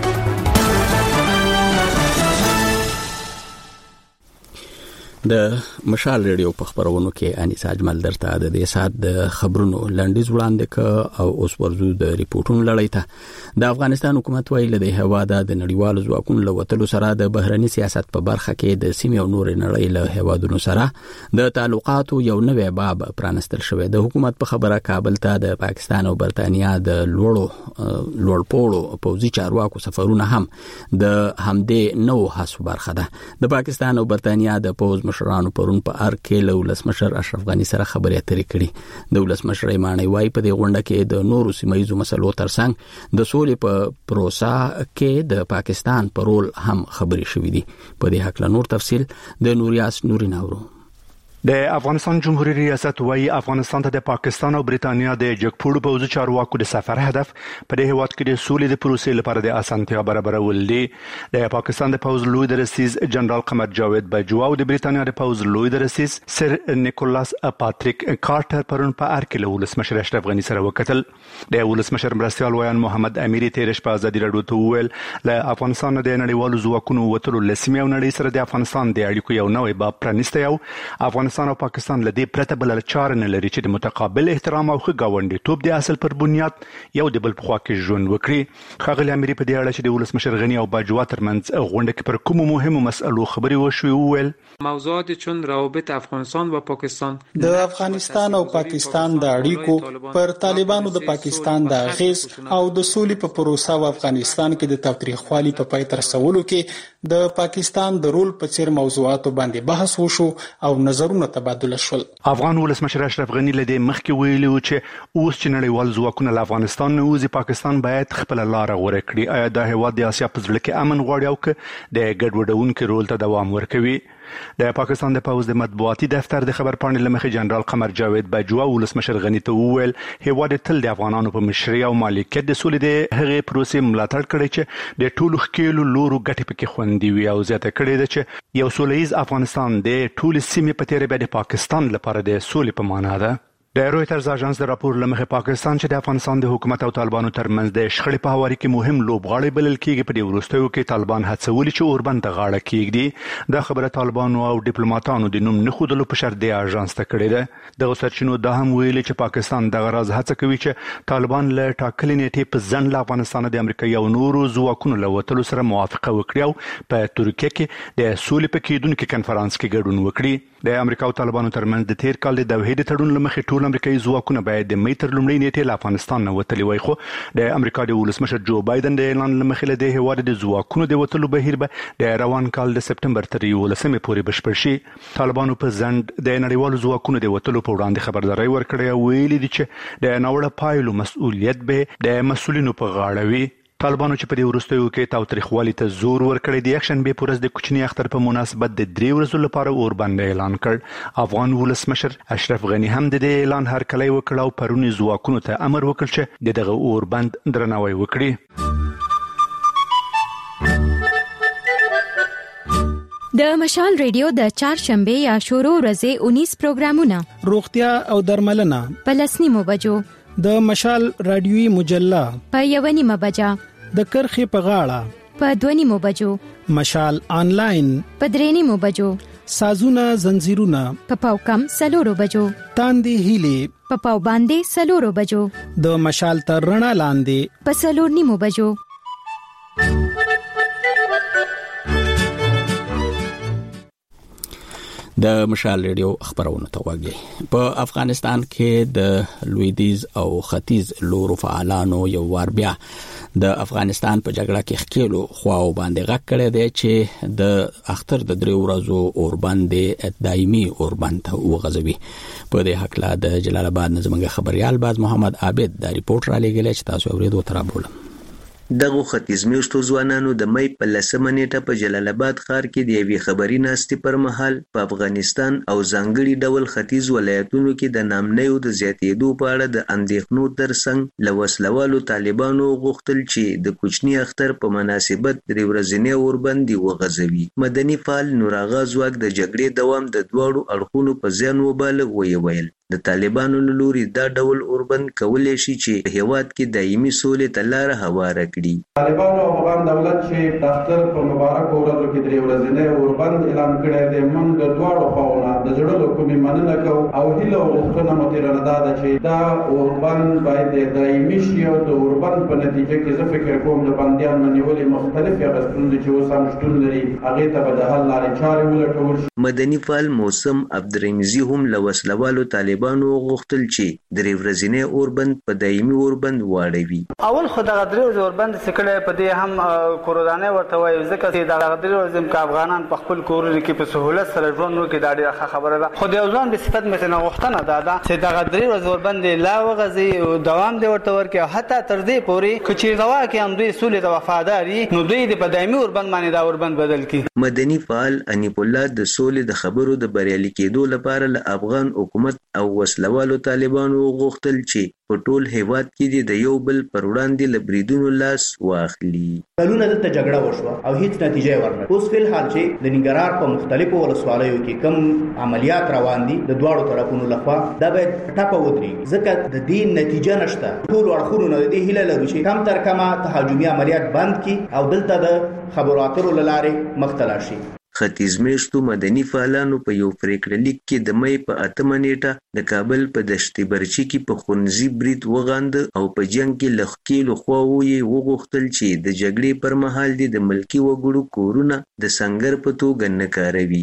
د مشال ریډیو په خبرونو کې انیسا اجمل درته د دې سات د خبرونو لنډیز وړاندې ک او اوس ورزو د ریپورتونو لړۍ ته. د افغانستان حکومت ویل د هوا د نړیوالو ځواکونو له وتلو سره د بهرني سیاست په برخه کې د سیمې او نور نړۍ له هوادونو سره د تعلقاتو یو نوې باب پرانستل شوی. د حکومت په خبره کابل ته د پاکستان او برتانیا د لوړو لوړپوړو پوځي چارواکو سفرونه هم د همدې نو حساب برخه ده. د پاکستان او برتانیا د پوز مشرانو پرون په ار کې له ولسمشر اشرف غنی سره خبرې اترې کړې. د ولسمشر معنی وايي په دې غونډه کې د نورو سیمایي مسلو ترڅنګ د سولې په پروسه کې د پاکستان پر رول هم خبرې شوې دي. په دې حق له نور تفصيل د نوریاس نوري ناورو. د افغانستان جمهوریت ریاست وايي افغانستان ته د پاکستان او بریتانیا د جګپوړو پوځي چارواکو د سفر هدف په دې هیواد کې د سولې د پروسې لپاره د اسانتیا برابرول دي. د پاکستان د پوځ لوی درسیز جنرال قمر جاوید باجوا او د بریتانیا د پوځ لوی درسیز سر نیکولاس پاتریک کارټر پرون په ار کې له ولسمشر اشرف غنی سره وکتل. د ولسمشر مرستيال ویان محمد اميري تیرش په ازادي راډیو ته وویل له افغانستان د نړیوالو ځواکونو وتلو لسمه او نړۍ سره د افغانستان د اړیکو یو نوې باب پرانیسته. یو افغانستان او پاکستان لدی پرته بل چاره نه لري چې د متقابل احترام او ښه ګاونډیتوب د اصل پر بنیاد یو د بل په خوا کې ژوند وکړي. خغلی اميري په دې اړه چې د ولسمشر غنی او باجوا ترمنځ غونډه کې پر کومو مهمو مسئلو خبرې وشوي وویل موضوعات چون روابط افغانستان و پاکستان د افغانستان او پاکستان د اړیکو پر طالبانو د پاکستان د غیز او د سولې په پروسه او افغانستان کې د تاریخوالي په پای تر رسولو کې د پاکستان د رول په څیر موضوعاتو باندې بحث وشو او نظرونه تبادله شول. افغان ولسمشر اشرف غنی له دې مخکې ویلي چې اوس چې نړیوال ځواکونه له افغانستان نه وځي پاکستان باید خپل لار غوره کړي. آیا د هیواد د اسیا په ځل کې امن غواړي او که د ګډوډونکو رول ته دوام ورکوي؟ د پاکستان د پوز د مطبوعاتي دفتر د خبر پاڼې لمخې جنرال قمر جاوید باجوا ولسمشر غنی ته وویل هیواد تل د افغانانو په مشرۍ او مالکیت د سولې د هغې پروسې ملاتړ کړی چې د ټولو ښکېلو لورو ګټې پکې خوندي وي او زیاته کړې ده چې یو سوله ییز افغانستان د ټولو سیمې په تیره بیا د پاکستان لپاره د سولې په معنا ده. د رويټرز اژانس د راپور لمخې پاکستان چې د افغانستان د حکومت او طالبانو ترمنځ د شخړې په هواري کې مهم لوبغاړی بلل کېږي په دې وروستیو کې طالبان هڅولي چې اوربند ته غاړه کېږدي د خبره طالبانو او ډیپلوماټانو د نوم نه خودلو په شرط د اژانس ته کړې ده د سرچینو د هم ویلي چې پاکستان د غرض هڅه کوي چې طالبان له ټاکلې نیټې په ځن له افغانستان د امریکا او نورو ځواکونو له وتلو سره موافقه وکړي او په ترکیه کې د سولې په کېدونکو کنفرانس کې ګډون وکړي د امریکا او طالبانو ترمنځ د تیر کال د دوحې تړون لمخې ټول امریکایي ځواکونه باید د مې تر لومړۍ نیټې له افغانستان نه وتلي وای خو د امریکا د ولسمشر جو بایدن د اعلان لمخې له د هیواد د ځواکونو د وتلو بهیر به د روان کال د سپټمبر تر یولسمې پورې بشپړ شي طالبانو په ځند د نړیوالو ځواکونو د وتلو په وړاندې خبرداري ورکړې او ویلي دي چې د ناوړه پایلو مسؤلیت به د مسؤلینو په غاړه وي طالبانو چې په دې وروستیو کې تاوتریخوالي ته زور ورکړی دی اکشن به پورز د کوچنی اختر په مناسبت د درې ورځو لپاره اوربند اعلان کړ افغان ولسمشر اشرف غنی هم د دې اعلان هرکلی وکړ او پرونی ځواکونو ته امر وکړ چې دغه اوربند درناوی وکړي د مشال ریډیو د چهارشنبه یا شورو ورځې انیس پروګرامونه روغتیا او درملنه په لسنیمو بجو د مشال رادیوي مجله په یوه نیمه بجه د کرخې په غاړه په دوه نیمو بجو مشال آنلاین په درې نیمو بجو سازونه زنجیرونه په پاو کم سلورو بجو تاندې هیلې په پاو باندې سلورو بجو د مشال تر رڼا لاندې په سلور نیمو بجو د مشال ریډیو خبرونه توګه په افغانستان کې د لویدیز او ختیځ لورو فعالانو یو وار بیا د افغانستان په جګړه کې خکېلو خواو باندې غږ کړی دی چې د اختر د درې ورځو اوربند دایمي اوربند ته وغځوي په دې حق لا د جلال آباد نظمنګ خبريال باز محمد عابد د ریپورت را لګل چې تاسو اوریدو ترابول دغه ختیځمیشتو ځوانانو د مې په لسمه نیټه په جلال آباد ښار کې د یوې خبري ناستې پر مهال په افغانستان او ځانګړي ډول ختیځ ولایتونو کې د نامنیو د زیاتېدو په اړه د اندېښنو ترڅنګ له وسلوالو طالبانو غوښتل چې د کوچني اختر په مناسبت درې ورځنی اوربند وغځوي مدني فعال نوراغا ځواک د جګړې دوام د دواړو اړخونو په زیان وباله ویل د طالبانو له لوري دا ډول اوربند کولای شي چې هیواد کې دایمي سولې ته لار هواره کړي طالبانو او افغان دولت چې د اختر په مبارک ورځو کې درې ورځنی اوربند اعلان کړی دی موږ د دواړو خواوو د زړه له کومې مننه کوو او هیله او غوښتنه مو ترې ده چې دا اوربند باید دایمي شي او د اوربند په نتیجه کې زه فکر کوم د بندیان نیولې مختلف هغه ستونزې چې اوس هم شتون لري هغې ته به د حل لارې چارې ولټول شي مدني فعال موسم عبدالرمزي هم له وسلوالو طالبانو غوښتل چې درې ورځنی اوربند په دایمي اوربند واړوي اول خو دغه درې ورځې اوربند چې کړی په دې هم کورودانې ورته وایي ځکه چې دغه درې ورځې که افغانان په خپل کورونو کې په سهولت سره ژوند وکړي دا ډېره ښه خبره ده خو د یو ځوان بصفت مې ترې غوښتنه دا ده چې دغه درې ورځې اوربند لا وغځي او دوام دې ورته ورکړي او حتی تر دې پورې که چېرته واقع هم دوی سولې ته وفادار وي نو دوی دې په دایمي اوربند باندې دا اوربند بدل کړي مدني فعال انیپ الله د سولې د خبرو د بریالي کېدو لپاره له افغان حکومت او وسلوالو طالبانو غوښتل چې په ټول هیواد کې د یو بل پر وړاندې له بریدونو لاس واخلي کلونه دلته جګړه وشوه او هیڅ نتیجه یې ورنه اوس فل حال چې د ننګرهار په مختلفو ولسوالیو کې کم عملیات روان دي د دواړو طرفونو لخوا دا باید ټاپه ودرېږي ځکه د دې نتیجه نشته ټول اړخونو نه د دې هیله لرو چې کم تر کمه تهاجمي عملیات بند کړي او دلته د خبرو اترو له لارې مخ ته لاړ شي ختیځمیشتو مدني فعالانو په یو پریکړه لیک کې د مې په اتمه نیټه د کابل په دشت برچي کې په خونځي برید وغانده او په جنگ کې له ښکېلو خواوو یې وغوښتل چې د جګړې پر مهال دې د ملکي وګړو کورونه د سنګر په توګه نه کاروي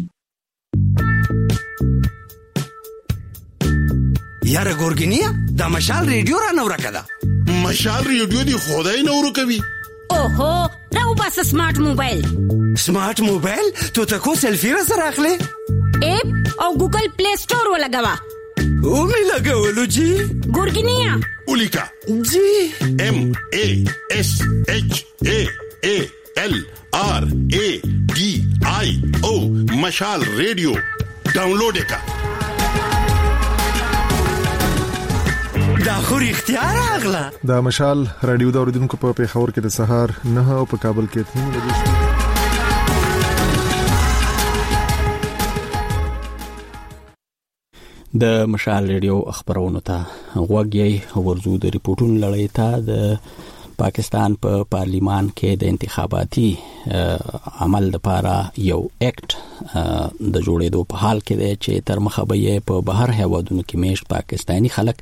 یاره ګورګینیا دا مشال ریډیو را نو راکړه مشال ریډیو دی خدای نو ورکوي اوهو راو بس سمارټ موبایل سمارټ موبایل تو تکو سلفی را سره اخلي اپ او ګوګل پلی سٹور ولګوا او می لګولو جی ګورګینیا اولیکا جی ام ا اس اچ ا ا ال آر ا ډي آی او مشال ریډیو ډاونلوډ وکړه دا خو اختیار اغلا دا مشال رادیو دا اوریدونکو په پیښور کې د سهار نه او په کابل کې تنو لګیږي د مشال ریډیو خبرونو ته غوږی ورزو د ریپورتونو لړۍ ته د پاکستان په پا پارلیمان کې د انتخاباتي عمل لپاره یو اکټ د جوړېدو په حال کې دی چې تر مخه به په بهر هیوادونو کې میشت پاکستانی خلک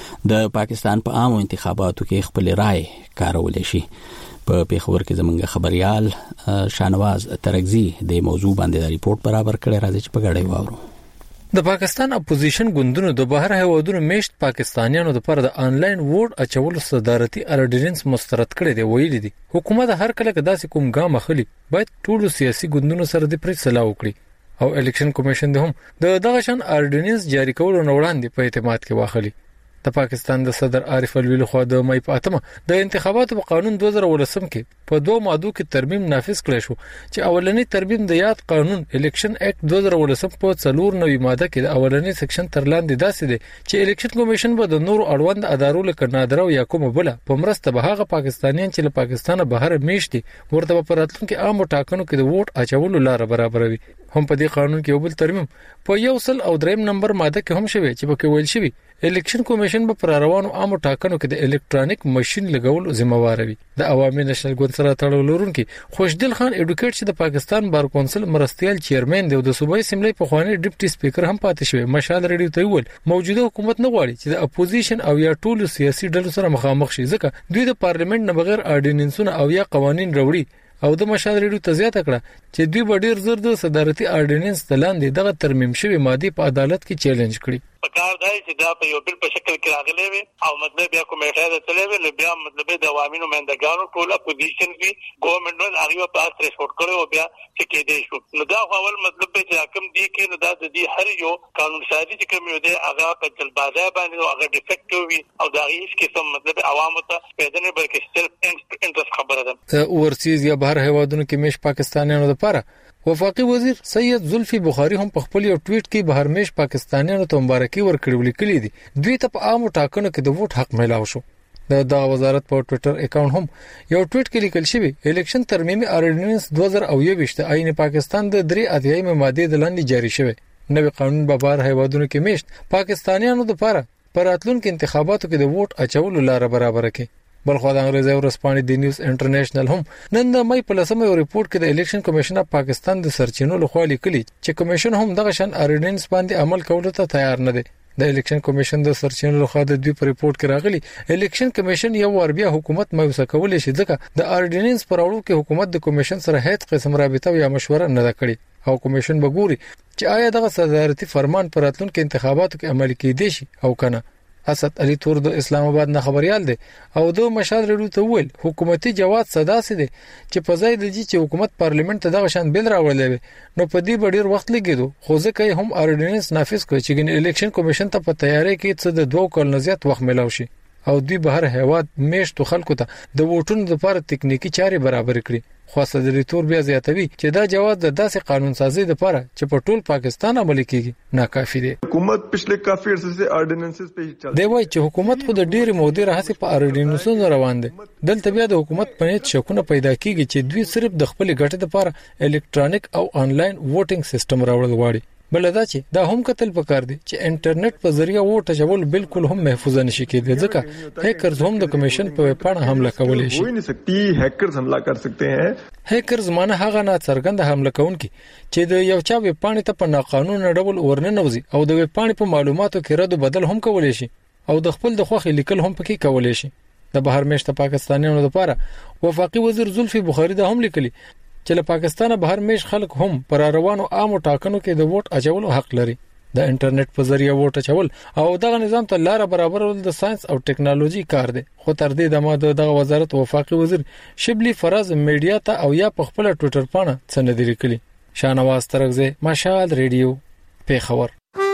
د پاکستان په عامو انتخاباتو کې خپل رائے کارول شي. په پیښور کې زمونږ خبريال شانواز ترغزي د موضوع باندې ریپورت برابر کړی، راځي چې په غړې واورو. د پاکستان اپوزیشن ګوندونو د بهر هیوادونو میشت پاکستانیانو لپاره د انلاین ووټ اچولو صدارتي اردیننس مسترد کړی دی. ویلي دي حکومت هر کله کداسې کوم ګام اخلي باید ټول سیاسي ګوندونو سره د پرې صلاح وکړي او الیکشن کمیشن هم د دغه شان اردیننس جاری کولو نه وړاندې په اعتماد کې واخلي. د پاکستان د صدر عارف الوی لخوا د مې په اتمه د انتخاباتو په قانون دوه زره ولسم کې په دوه ماده کې ترمیم نافذ کړی شو چې اولنی ترمیم د یاد قانون الیکشن اکټ دوه زره ولسم په څلور نوي ماده کې د اولنی سیکشن تر لاندې داسې دی چې الیکشن کمیشن به د نورو اړوند ادارو لکه نادره او یا کومه بل په مرسته به هغه پاکستانیان چې له پاکستانه بهر میشتي ورته په راتلونکي عامو ټاکنو کې د ووټ اچولو لار برابروي. هم په دې قانون کې یو بل ترمیم په یو سل او دریم نمبر ماده کې هم شوی چې په ویل شوی الیکشن کمیشن به پر روانو عامو ټاکنو کې د الکترونیک ماشين لګول ذمہوار وي. د عوامي نشنل ګوند سره تړاو لرونکي خوشدل خان اډوکیټ چې د پاکستان بار کونسل مرستيال چیرمن دی او د صوبایي اسمبلی په خواني ډیپټي سپیکر هم پاتې شوی. مشال ریډیو ته ویل موجوده حکومت نه غواړي چې د اپوزیشن او یا ټول سیاسي ډلو سره مخامخ شي ځکه دوی د پارلیمنت نه بغیر اردیننسونه او یا قوانين راوړي او د مشال ریډیو ته زیاته کړه چې دوی به ډیر زر د صدارتي اردیننس تلاندې دغه ترمیم شوی ماده په عدالت کې چیلنج کړي. پکار دی چې دا په یو بل په شکل کې راغلی وي او مطلب بیا کومېټه ده تللی وي بیا مطلب د عوامي نمائندګانو ټول اپوزیشن وي ګورنمنت نو هغه په اس ریپورت کړو او بیا چې کې دی شو نو دا اول مطلب چې حکم دی کې نو دا د دې هر یو قانون سازي چې کوم یو دی هغه په جلبازه باندې هغه ډیفیکټ وي او دا هیڅ قسم مطلب عوامو ته پیدا نه بلکې سیلف انټرست خبره ده. اورسیز یا بهر هیوادونو کې میش پاکستانیانو لپاره وفاقي وزیر سید زلفي بخاری هم په خپل یو ټویټ کې بهرمیش پاکستانیانو ته مبارکي ورکړې ولیکلې دي. دوی ته په عامو ټاکنو کې د ووټ حق ملاو شو. د دغه وزارت په ټوئیټر اکاونټ هم یو ټویټ کې لیکل شوی الیکشن ترمیمي اردیننس دوه زره یوویشت د عین پاکستان د درې اتیایمه ماده د لاندې جاری شوی. نوې قانون به بهر هیوادونو کې میشت پاکستانیانو لپاره پر راتلونکو انتخاباتو کې د ووټ اچولو لار برابر کړي. بلخو د انګریزي ورسپانې د نیوز انټرنیشنل هم نن د مې په لسمه یو ریپورت کې د الیکشن کمیشن اف پاکستان د سرچینو لخوا لیکلي چې کمیشن هم دغه شان اردیننس باندې عمل کولو ته تیار نه دی. د الیکشن کمیشن د سرچینو لخوا د دوی په ریپورت کې راغلي الیکشن کمیشن یو ور بیا حکومت مایوسه کولای شي ځکه د اردیننس پر اړو کې حکومت د کمیشن سره هیڅ قسم رابطه یا مشوره نه کړې او کمیشن به ګوري چې آیا دغه صدارتي فرمان پر راتلونکو انتخاباتو کې عملي کېدی شي او کنه. اسد علي تور د اسلام آباد نه خبريال دی او د مشال ریډیو ته ویل حکومتي جواز صدا سي دي چې په ځای د دې چې حکومت پارلیمنت ته دغه شان بل راوړل نو په دې ډیر وخت لګیدو خو ځکه هم اردیننس نافذ کړ چې ګن الیکشن کمیشن ته په تیاری کې څه د دوه کال نزيات وخت ملاوي شي او دوی بهر هیواد میشتو خلکو ته د ووټونو لپاره تکنیکی چاري برابر کړي. خو صدر ریتور بیا زیاتوي چې دا جواز د داسې قانون سازي لپاره چې په ټول پاکستان عملي کیږي ناکافي دی. حکومت پښله کافي عرصه سے اردیننسز په چل دی وای چې حکومت خو د ډېر مودې راهسي په اردیننسونو روان دي. دلته بیا د حکومت په نیت شکونه پیدا کیږي چې دوی صرف د خپل ګټې لپاره الکترونیک او انلاین ووټینګ سیستم راوړل غواړي. بل دا چې دا هم کتل پکار دي چې انټرنیټ په ذریعہ ووټ اچول بالکل هم محفوظ نشي کېدی ځکه هیکرز هم د کمیشن په وپاڼه حمله کولای شي. وای نه سکتی هیکرز حمله کر سکتے ہیں. هیکرز معنی هغه نه څرګند حمله کوونکي چې د یو چا وپاڼه ته په ناقانونه ډول ورننوزي او د وپاڼې په معلوماتو کې رد بدل هم کولای شي او د خپل د خوخي لیکل هم پکې کولای شي. د بهر میشته پاکستانیانو لپاره وفاقي وزیر زلفي بخاری دا هم لیکلي چې له پاکستانه بهر میش خلک هم پر روانو عامو ټاکنو کې د ووټ اچولو حق لري. د انټرنیټ په ذریعہ ووټ اچول او دغه نظام ته لار برابرول د ساينس او ټیکنالوژي کار دی. خو تر دې دمه دغه وزارت وفاقي وزیر شبلی فراز میډیا ته او یا په خپل ټوئیټر پاڼه څنګه دی لیکلي. شانواز ترغزه مشال ریډیو پیښور.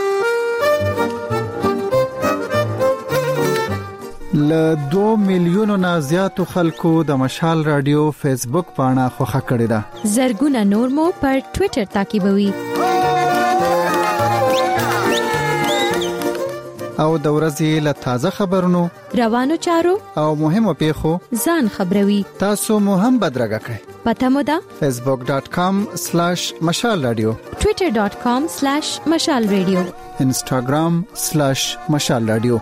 ل دوه میلیونو نه زیاتو خلکو د مشال رادیو فیسبوک پاڼه خوښه کړې ده. زرګونه نور مو پر ټوئیټر تعقیبوي. او د ورځې له تازه خبرونو روانو چارو او مهمو پیښو ځان خبروي. تاسو مو هم بدرګه کړئ. پته مو ده facebook dot com slash mashal radio twitter dot com slash mashal radio instagram slash mashal radio.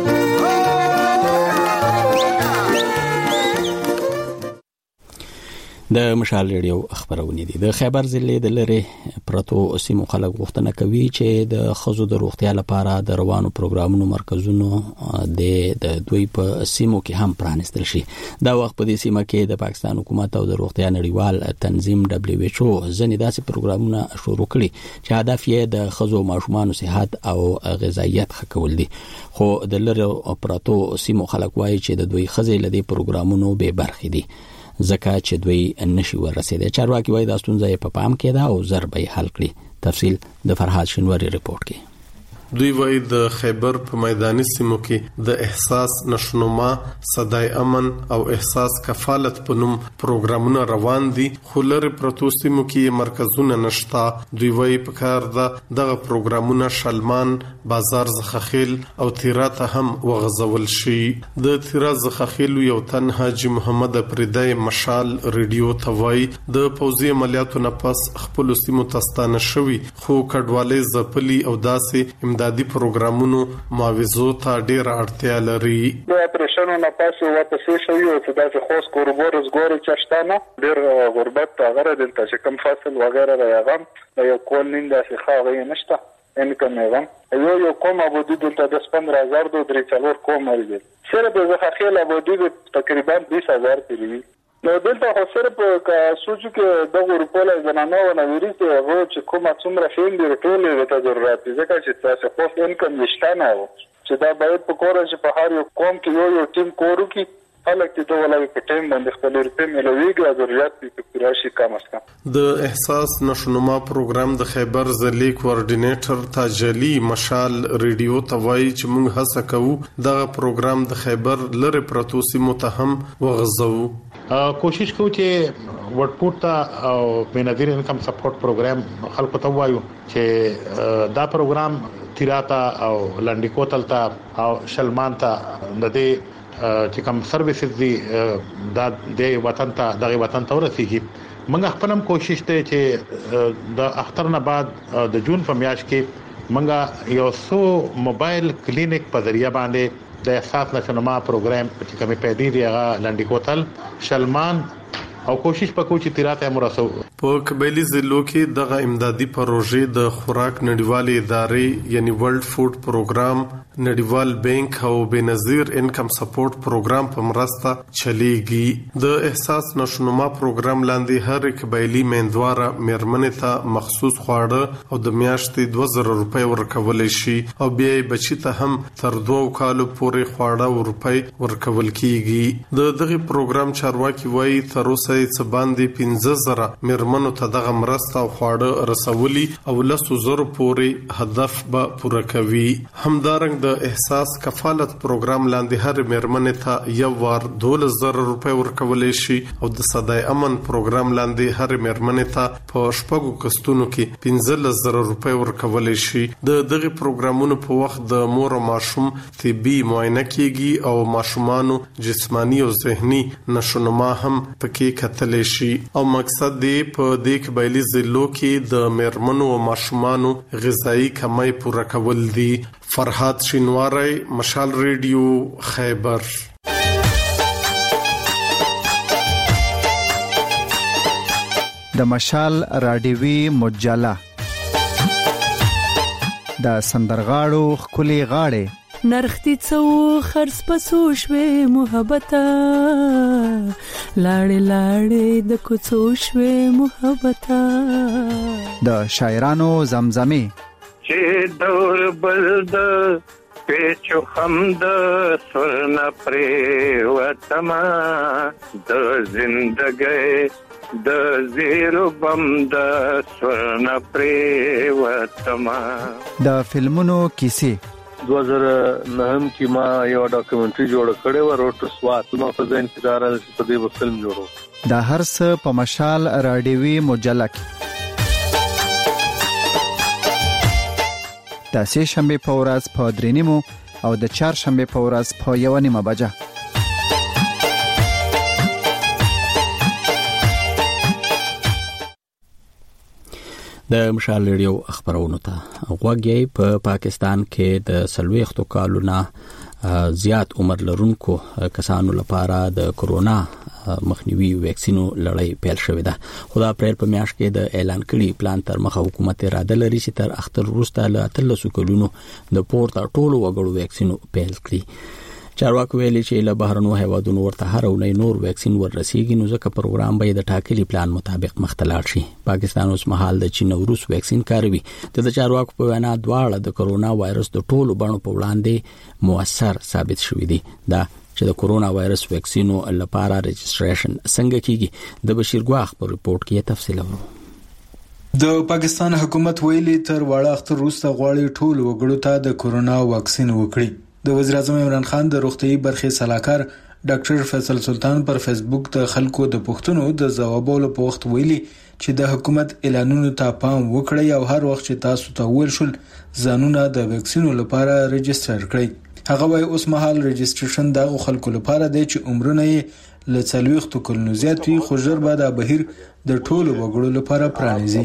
د مشال ریډیو خبرونه دي. د خیبر ضلع د لری پرتو سیمو خلک غوښتنه کوي چې د خزو د روغتیا لپاره د روانو پروګرامونو مرکزونو د دوی په سیمو کې هم پرانستل شي. دا وخت په دې سیمه کې د پاکستان حکومت او د روغتیا نړیوال تنظیم دبليو ایچ او ځنې داسې پروګرامونه شروع کړي چې هدف یې د خزو ماشومان صحت او غذایت ښه کول دي. خو د لری پرتو سیمو خلک وایي چې د دوی خزې لدی پروګرامونو به برخې دي ځکه چې دوی نشي ورسېدي. چارواکي وایي دا ستونزه په پام کې ده او ضرب یې حل کړي. تفصیل د فرحات شنواری رپورت کې. دوی وایي د خیبر په میداني سیمو کې د احساس نشونما، صدای امن او احساس کفالت په نوم پروګرامونه روان دي، خو لري پروتو سیمو کې مرکزونه نشتا. دوی وایي په کار ده دغه پروګرامونه شلمان، بازار زخخیل او تیرات هم وغځول شي. د تیرات زخخیل یو تن حاجی محمد پردای مشال ریډیو توای د پوزي عملیاتو نه پس خپل سیمو تستانه شوی، خو کډوالې زپلی او داسې امدادي پروګرامونو معاوضو ته ډیر اړتیا لري. د اپریشن نه پاسو واپس شوی او چې دا خاص کوربور زګور چشتانه ډیر غربت هغه دلته چې کم فصل وغیرہ راغم یو کول نیندا چې خاغې نشته ان کومه یو یو کوم ابودی دلته د پندرہ هزار دو درې څلور کوم لري. سره د زخخیل ابودی تقریبا بیس هزار دی. نو دلته خو صرف کا سوچو کې د غورپوله زنانه او نویری ته هغه چې کومه څومره فین دی ټولې د ضرورت ځکه چې تاسو خو انکم نشته او چې دا باید په کور چې په هر یو قوم کې یو یو ټیم کورو کې خلک ته ولای په ټیم باندې خپل ریتم ملويږي ضرورت په راشي کم اس کم. د احساس نشونما پروګرام د خیبر ضلع کوارډینیټر تاجلی مشال ریډیو توای چې موږ هڅه کوو دغه پروګرام د خیبر لری پروتو سیمو ته هم وغځو. کوشش کوو چې ورپورټ ته او بنظیر انکم سپورټ پروګرام خلکو ته وایو چې دا پروګرام تیراتا او لنډی کوتل ته او شلمان ته د دې چې کوم سرویسز دي د وطن ته دغه وطن ته ورسیږي. موږ خپل هم کوشش ته چې د اختر نه بعد د جون په میاشت کې موږ یو څو موبایل کلینیک په ذریعہ باندې د احساس نشونما پروګرام چې کومې پیډې دی هغه لنډی کوتل شلمان او کوشش وکړو چې تیراته مرسو. په قبایلی ضلعو کې دغه امدادي پروژې د خوراک نړیوالې ادارې یعنی ورلد فود پروګرام، نړیوال بانک او بنظیر انکم سپورټ پروګرام په مرسته چلیږي. د احساس نشونما پروګرام لاندې هر قبایلی میندواره مېرمنې ته مخصوص خواړه او د میاشتې دوه زره روپۍ ورکول شي او بیا بچی ته هم تر دوه کالو پورې خواړه او روپۍ ورکول کیږي. د دغه پروګرام چارواکي وایي تر اوسه څه باندې پنځه زره مېرمنو ته دغه مرسته او خواړه رسولي او لسو زره پورې هدف به پوره کوي. همدارنګه د احساس کفالت پروګرام لاندې هر مېرمنې ته یو وار دولس زره روپۍ ورکول شي او د صدای امن پروګرام لاندې هر مېرمنې ته په شپږو کستونو کې پنځلس زره روپۍ ورکول شي. د دغه پروګرامونو په وخت د مور او ماشوم طبي معاینه کیږي او ماشومانو جسمانی او ذهني نشونما هم پکې کتل شي او مقصد دی په دې قبایلی ضلعو کې د مېرمنو او ماشومانو غذایی کمی پوره کول دي. فرحات شینواری، مشال ریډیو، خیبر. د مشال راډیوي مجله د سندرغاړو خولي غاړي نرختی څو خرڅ پسو شوي محبته لاړې لاړې د کوڅو شوي محبته د شاعرانو زمزمه چې دور بلد پیچو خمد سرنا پرې وتما د زندګۍ د زیرو بم د سرنا پرې وتما. د فلمونو کیسې دو هزار نهم کې ما یو ډاکومنټري جوړ کړی و روټ سوات نو په ځین کې دارل په دې فلم جوړو. د هر څه په مشال راډیوي مجله کې د سه شنبه په ورځ په درې نیمو او د چهار شنبه په ورځ په یو نیمه بجه. د مشال ریډیو خبرونه ته غوږی په پا پاکستان کې د سلويختو کالونه زیات عمر لرونکو کسانو لپاره د کورونا مخنیوي ویکسینو لړۍ پیل شوې ده. خو د اپریل په میاشت کې د اعلان کړي پلان تر مخه حکومت اراده لري چې تر اختر وروسته له اتلسو کلونو د پورته ټولو وګړو ویکسینو پیل کړي. چارواکو ویلي چې له بهرنو هیوادونو ورته هر اونۍ نور ویکسین ورسیږي، نو ځکه پروګرام به د ټاکلي پلان مطابق مختلف شي. پاکستان اوس مهال د چین او روس ویکسین کاروي. د چارواکو په وینا دواړه د کورونا وایرس د ټولو بڼو په وړاندې موثر ثابت شوي دي. دا چې د کورونا وایرس ویکسینو لپاره رجسټریشن څنګه کیږي، د بشیر ګواخ په ریپورت کې تفصیل ورو. د پاکستان حکومت ویلي تر واړه اختر وروسته غواړي ټول وګړو ته د کورونا واکسین وکړي. د وزیر اعظم عمران خان د روغتيایي برخې صلاحکار ډاکټر فیصل سلطان پر فیسبوک د خلکو د پوښتنو د جوابولو په وخت ویلي چې د حکومت اعلانونو ته پام وکړئ او هر وخت چې تاسو ته ویل شول ځانونه د ویکسینو لپاره رجسټر کړئ. هغه وايي اوس مهال رجسټریشن دغه خلکو لپاره دی چې عمرونه یې له څلوېښتو کلونو زیات وي، خو ژر به دا بهیر د ټولو وګړو لپاره پرانیزي.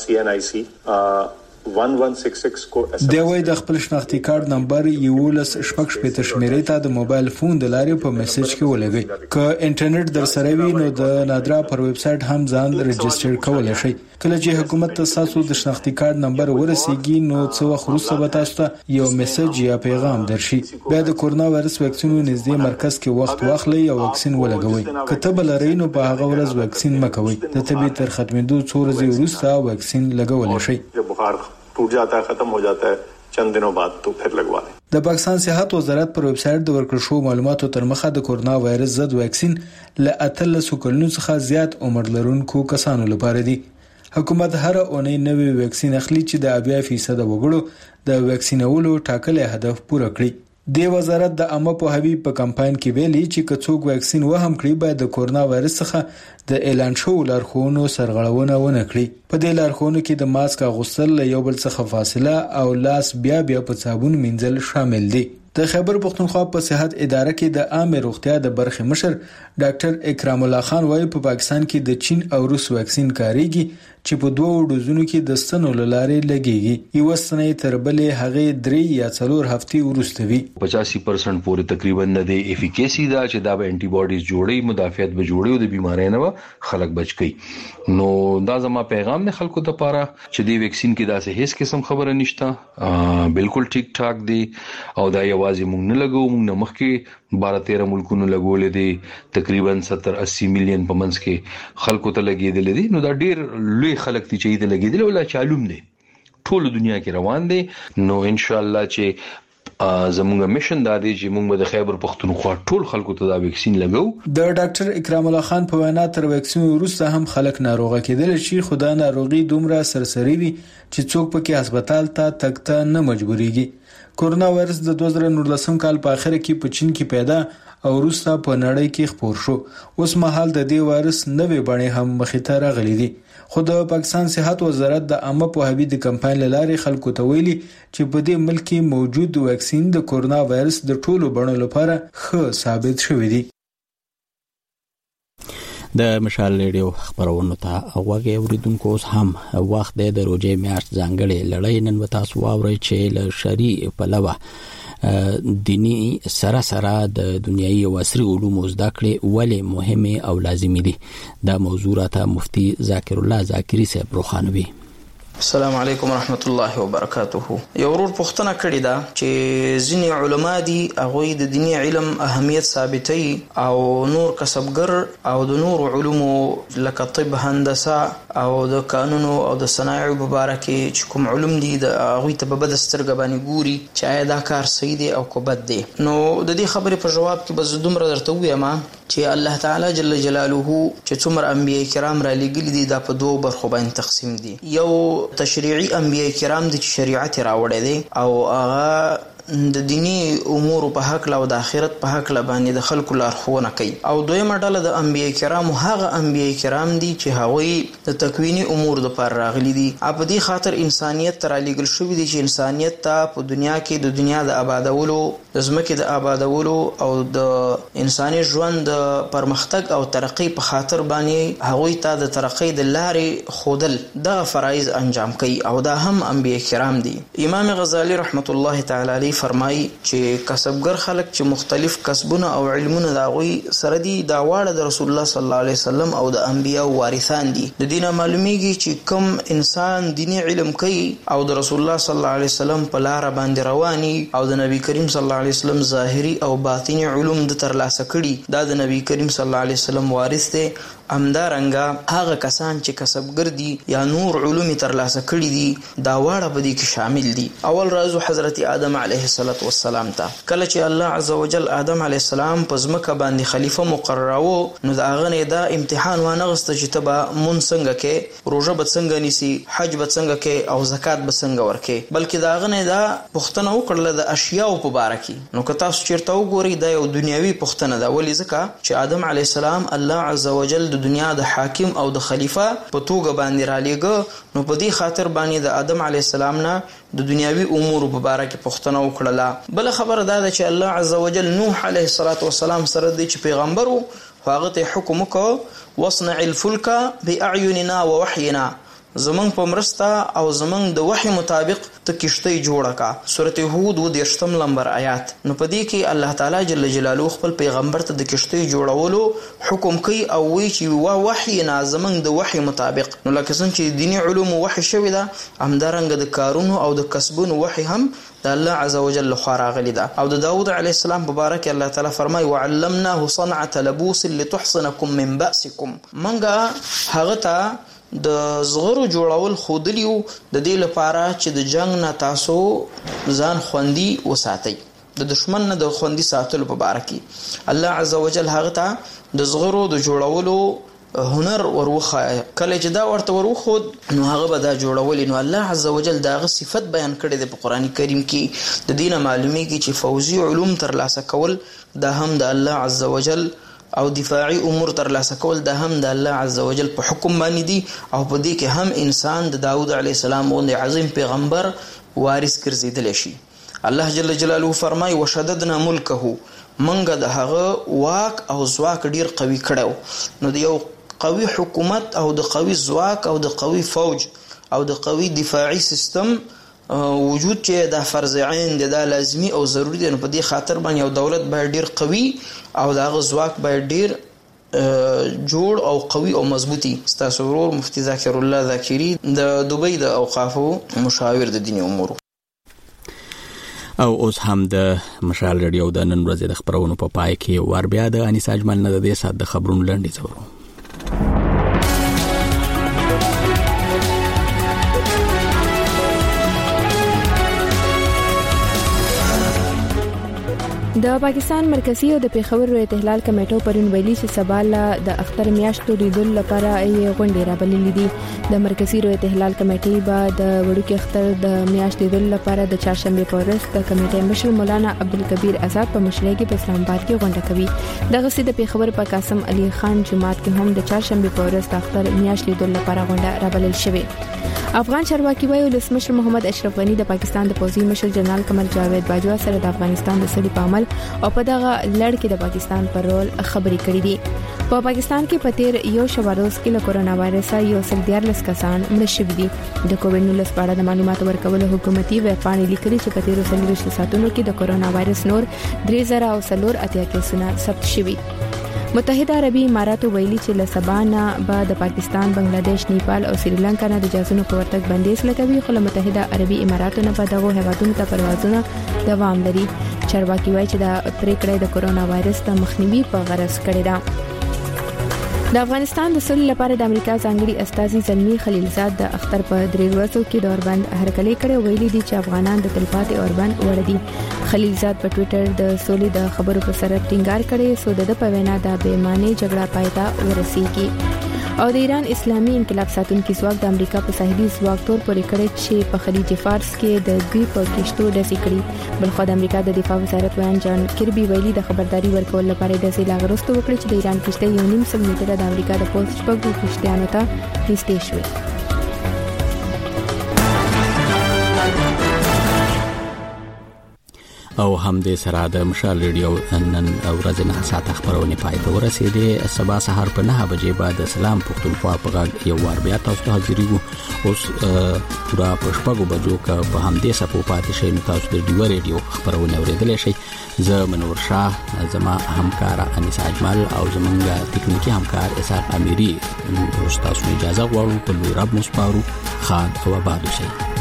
دی وايي د خپل شناختی کارت نمبر یولس شپږ شپږ شمیرې ته د موبایل فون د لارې په میسج کې ولګي. که انټرنیټ در سره وي نو د نادرا پر ویب سټ هم ځان رجسټر کولای شي. کله چې حکومت تاسو د شناختی کارت نمبر ورسیږي نو څو وخت وروسته به تاسو ته یو میسج یا پیغام درشي. بیا د کورونا وایرس ویکسینو نږدې مرکز کې وخت واخلئ او ویکسین ولګوئ. که ته بل لرئ نو په هغه ورځ ویکسین مکوئ. د طبي تر ختمېدو څو ورځې وروسته ویکسین لګولای شي. ټوټ جاتا ہے ختم ہو جاتا ہے چند دنوں بعد تو پھر لگوا لیں. د پاکستان صحت وزارت پر ویب سټ د ورکړ شو معلوماتو تر مخه د کورونا وایرس ضد ویکسین ل اتلسو کلونو څخه زیات عمر لرونکو کسانو لپاره دی. حکومت هر اونۍ نوې ویکسین اخلي چې د اویا فیصد وګړو د ویکسینولو ټاکلي هدف پوره کړي. د وزارت د عامه پوهاوي په کمپاین کې ویلي چې کڅوګ ویکسین وهم کړي باید د کورونا وایرس څخه د اعلان شو لارښوونو سرغړونه ونه کړي. په دې لارښوونو کې د ماسک اغوستل، یو بل څخه فاصله او لاس بیا بیا په صابون مینځل شامل دي. د خیبر پختونخوا په صحت اداره کې د عامه روغتیا د برخې مشر ډاکټر اکرام الله خان وايي په پاکستان کې د چین او روس ویکسین کاریږي چې په دوه ډوزونو کې د ستنو لارې لګيږي. یو سنې تر بلې هغه درې یا څلور هفتې وروسته وي. پچاسی پرسنټ پورې تقریبا نه دی افیکیسی دا چې دا به انټي باډیز جوړي، مدافعت به جوړي او د بیماری نه خلک بچ کی. نو دا زما پیغام نه خلکو ته پاره چې دی ویکسین کې داسې هیڅ قسم خبره نشته، بالکل ټیک ټاک دی او دا یوازې موږ نه لګو، موږ نه مخکې بارہ تیرہ ملکونو لګولې دي، تقریبا ستر اسی میلیون په منځ کې خلکو ته لګېدل دي. نو دا ډیر لوی خلک دي چې دې لګېدل ولا چالوم دي، ټول دنیا کې روان دي. نو ان شاء الله چې زموږ میشن دا دی چې موږ د خیبر پختونخوا ټول خلکو ته دا ویکسین لګو. د ډاکټر اکرام الله خان په وینا تر ویکسین وروسته هم خلک ناروغه کېدل شي، خو دا ناروغي دومره سرسري وي چې څوک پکې هسپتال ته تګ ته نه مجبوريږي. کورونا وایرس د دوه زره نولسم کال په اخر کې په چین کې پیدا او وروسته په نړۍ کې خپور شو. اوس مهال د دې وایرس نوې بڼې هم مخې ته راغلي دي. خو د پاکستان صحت وزارت د عامه پوهاوي د کمپاین لارې خلکو ته ویلي چې په دې ملک کې موجود ویکسین د کورونا وایرس د ټولو بڼو لپاره ښه ثابت شوی دی. د مشال ریډیو خبرونه ته اوګه اوریدونکو اوس هم وخت د روزې میاشت ځانګړې لړۍ نن وتا سو اوري چې ل شری په لوا دینی سره سره د دنیوي او عصري علومو زده کړې ولې مهمه او لازمي دي. دا موضوع راته مفتي ذاکر الله ذاکری صاحب روخانوي. السلام علیکم ورحمت الله وبرکاته. یو ورور پوښتنه کړې ده چې ځینې علما دي هغه د دینی علم اهمیت ثابتوي او نور کسبګر او د نور علومو لکه طب، هندسه او د قانون او د صنایع مبارکه چې کوم علوم دي د هغه ته په بد سترګه باندې ګوري چې آیا دا کار صحیح دی او کو بد دی. نو د دې خبرې په جواب کې به زه دومره درته وایم چې الله تعالی جل جلاله چې څومره انبیاء کرام را لېږلي دي دا په دوه برخو باندې تقسیم دي. یو تشریعي انبیاء کرام د شریعت راوړی دي او هغه د دینی امور په حق او د آخرت په حق باندې د خلکو لارښوونه کوي. او دویمه ډله د انبیای کرام هغه انبیای کرام دي چې هغوی د تکوینی امور د پر راغلي دي. په دې خاطر انسانیت تر لګل شوی دي چې انسانیت ته په دنیا کې د دنیا د آبادولو، د ځمکې د آبادولو او د انساني ژوند د پرمختګ او ترقی په خاطر باندې هغوی ته د ترقی د لارې خودل د فرایض انجام کوي او دا هم انبیای کرام دي. امام غزالی رحمت الله تعالی علیه فرمایي چې کسبګر خلک چې مختلف کسبونه او علمونه د هغوی سره دي دا واړه د رسول الله صلی الله علیه وسلم او د انبیاء وارثان دي. د دینه معلومیږي چې کوم انسان دینی علم کوي او د رسول الله صلی الله علیه وسلم په لار باندې رواني او د نبی کریم صلی الله علیه وسلم ظاهری او باطنی علوم د ترلاسه کړي دا د نبی کریم صلی الله علیه وسلم وارث دي. همدارنګه هغه کسان چې کسبګر دي یا نور علوم ترلاسه کړي دي دا واړه په دې کې شامل دي. اول راځو حضرت آدم علیه السلام ته. کله چې الله عزوجل آدم علیه السلام په ځمکه باندې خلیفہ مقرراو نو دا هغه نه دا امتحان وانغسته چې تبا مون څنګه کې، روزه به څنګه نیسي، حج به څنګه کې او زکات به څنګه ورکې، بلکې دا هغه نه دا پوښتنه وکړله د اشیاء په باره کې. نو که تاسو چیرته وګورئ دا یو دنیوي پوښتنه ده. ولې؟ ځکه چې آدم علیه السلام الله عزوجل د دنیا د حاکم او د خلیفہ په توګه باندې را لېږه، نو په دې خاطر باندې د آدم علیه السلام نه د دنیاوي امور په باره کې پوښتنه وکړله. بل خبره دا ده چې الله عزوجل نوح علیه السلام سره دی چې پیغمبر وو هغه ته حکم وکړ واصنع الفلك باعیننا ووحینا، زمنګ په مرسته او زمنګ د وحی مطابق ته کشته جوړه کا. سورته هود و دیرشتم نمبر آیات. نو په دې کې الله تعالی جل جلاله خپل پیغمبر ته د کشته جوړولو حکم کوي او وی چې وا وحی نه زمنګ د وحی مطابق. نو لکه څنګه چې دینی علوم وحی شوی ده همدارنګه د کارونو او د کسبونو وحی هم د الله عزوجل لخوا راغلی ده. او د داوود علیه السلام مبارک الله تعالی فرمای وعلمناه صنعة لبوس لتحصنكم من بأسكم. منګه هغه ته د زغرو جوړول خودلیو د دې لپاره چې د جنگ نه تاسو ځان خوندي وساتئ، د دشمن نه د خوندي ساتلو په باره کې الله عزوجل هغه ته د زغرو د جوړولو هنر وروخه. کله چې دا ورته وروخود نو هغه به دا جوړول. نو الله عزوجل داغه صفت بیان کړی دی په قران کریم کې. د دینه معلومیږي چې فوزي علوم ترلاسه کول دا هم د الله عزوجل او دفاعي امور ترلاسه کول دا هم د الله عزوجل په حکم باندې دي. او په دې کې هم انسان د داوود علیه السلام غوندې عظیم پیغمبر وارث ګرځیدلی شي. الله جل جلاله فرمای وشددنا ملکه، منګه د هغه واک او ځواک ډیر قوي کړو. نو د یو قوي حکومت او د قوي ځواک او د قوي فوج او د قوي دفاعي سیستم وجود چې دا فرض عین دی، دا لازمی او ضروری دی. نو په دې خاطر باندې یو دولت باید ډیر قوي او دا غزواک باید ډیر جوړ او قوي او مضبوطی. ستاسو ورور مفتی ذاکر الله ذاکری د دوبۍ د اوقافو مشاور د دینی امور. او اوس هم د مشال رادیو د نن ورځې د خبرونو په پای کې ور بیا د انیس اجمل نه د دې سات د خبرونو لنډي زورو. د پاکستان مرکزی او د پیښور ائتلاف کمیټو پرون ویلي چې سبا د اختر میاشتو لیدل لپاره یې غونډه را بللې دي. د مرکزی ائتلاف کمیټې به د وړوکی اختر د میاشتې لیدل لپاره د چهارشنبه په ورځ د کمیټې مشر مولانا عبدالکبیر آزاد په مشرۍ کې په اسلام آباد کې غونډه کوي. دغه سي د پیښور په قاسم علي خان جماعت کې هم د چهارشنبه په ورځ د اختر میاشتې لیدل لپاره غونډه را بلل شوې. افغان چارواکي وایي ولسمشر محمد اشرف غنی د پاکستان د پوځي مشر جنرال قمر جاوید باجوا سره د افغانستان د سړي په عمل او په دغه لړ کې د پاکستان پر رول خبرې کړې دي. په پاکستان کې په تیر یو شواروز کې له کورونا وایرس یو سل دیارلس کسان مړ شوي دي. د کووډ نولس په اړه د معلوماتو ورکولو حکومتي ویبپاڼې لیکلي چې په تیر څلوېښت ساعتونو کې د کورونا وایرس نور درې زره او څلور اتیا کیسونه ثبت شوي. متحده عربي اماراتو ویلي چې له سبا نه به د پاکستان، بنگلاديش، نیپال او سریلانکا نه د جهازونو په ورتګ بندیز لګوي، خو له متحده عربي اماراتو نه به دغه هیوادونو ته پروازونه دوام لري. چارواکي وایي چې د پریکړې د کورونا وایرس د مخنیوي په غرض کړې ده. د افغانستان د سولې لپاره د امریکا ځانګړي استازي زلمی خلیلزاد د اختر په درې ورځو کې د اوربند هرکلی کړي. ویلي دي چې افغانان د تلپاتې اوربند وړ دي. خلیلزاد په ټوئیټر د سولې د خبرو په سر ټینګار کړي سو د په وینا د بېمانه جګړه پای ته ورسیږي. او د ایران اسلامي انقلاب ساتونکو ځواک د امریکا په ساحلي ځواک تور پورې کړی چې په خلیج فارس کې د دوی په کشتو ډزې کړې. بلخو د امریکا د دفاع وزارت ویان جان کربي ویلي د خبرداري ورکول لپاره د ځای لاغرستو وکړي چې د ایران کشته یو نیم سل میټره د امریکا د پولیس شپږو کشتیانو ته نږدې شوې. او هم د سره د مشال ریډیو نن ورځ نه ساعت خبرونه پای ته ورسېده. سبا سهار په نه بجې بعد سلام پښتونخوا په غږ یو وار بیا تاسو ته حاضر یو. اوس پورا په شپږو بجو کې په هم دې سپو پاتې شي نو تاسو د ډیو ریډیو خبرونه اوریدلی شئ. زه منور شاه، زما همکار انیس اجمل او زمونږ تکنیکی همکار اسحاق امیری اوس تاسو اجازه غواړو په لوی رب مو سپارو. خان او آباد شئ.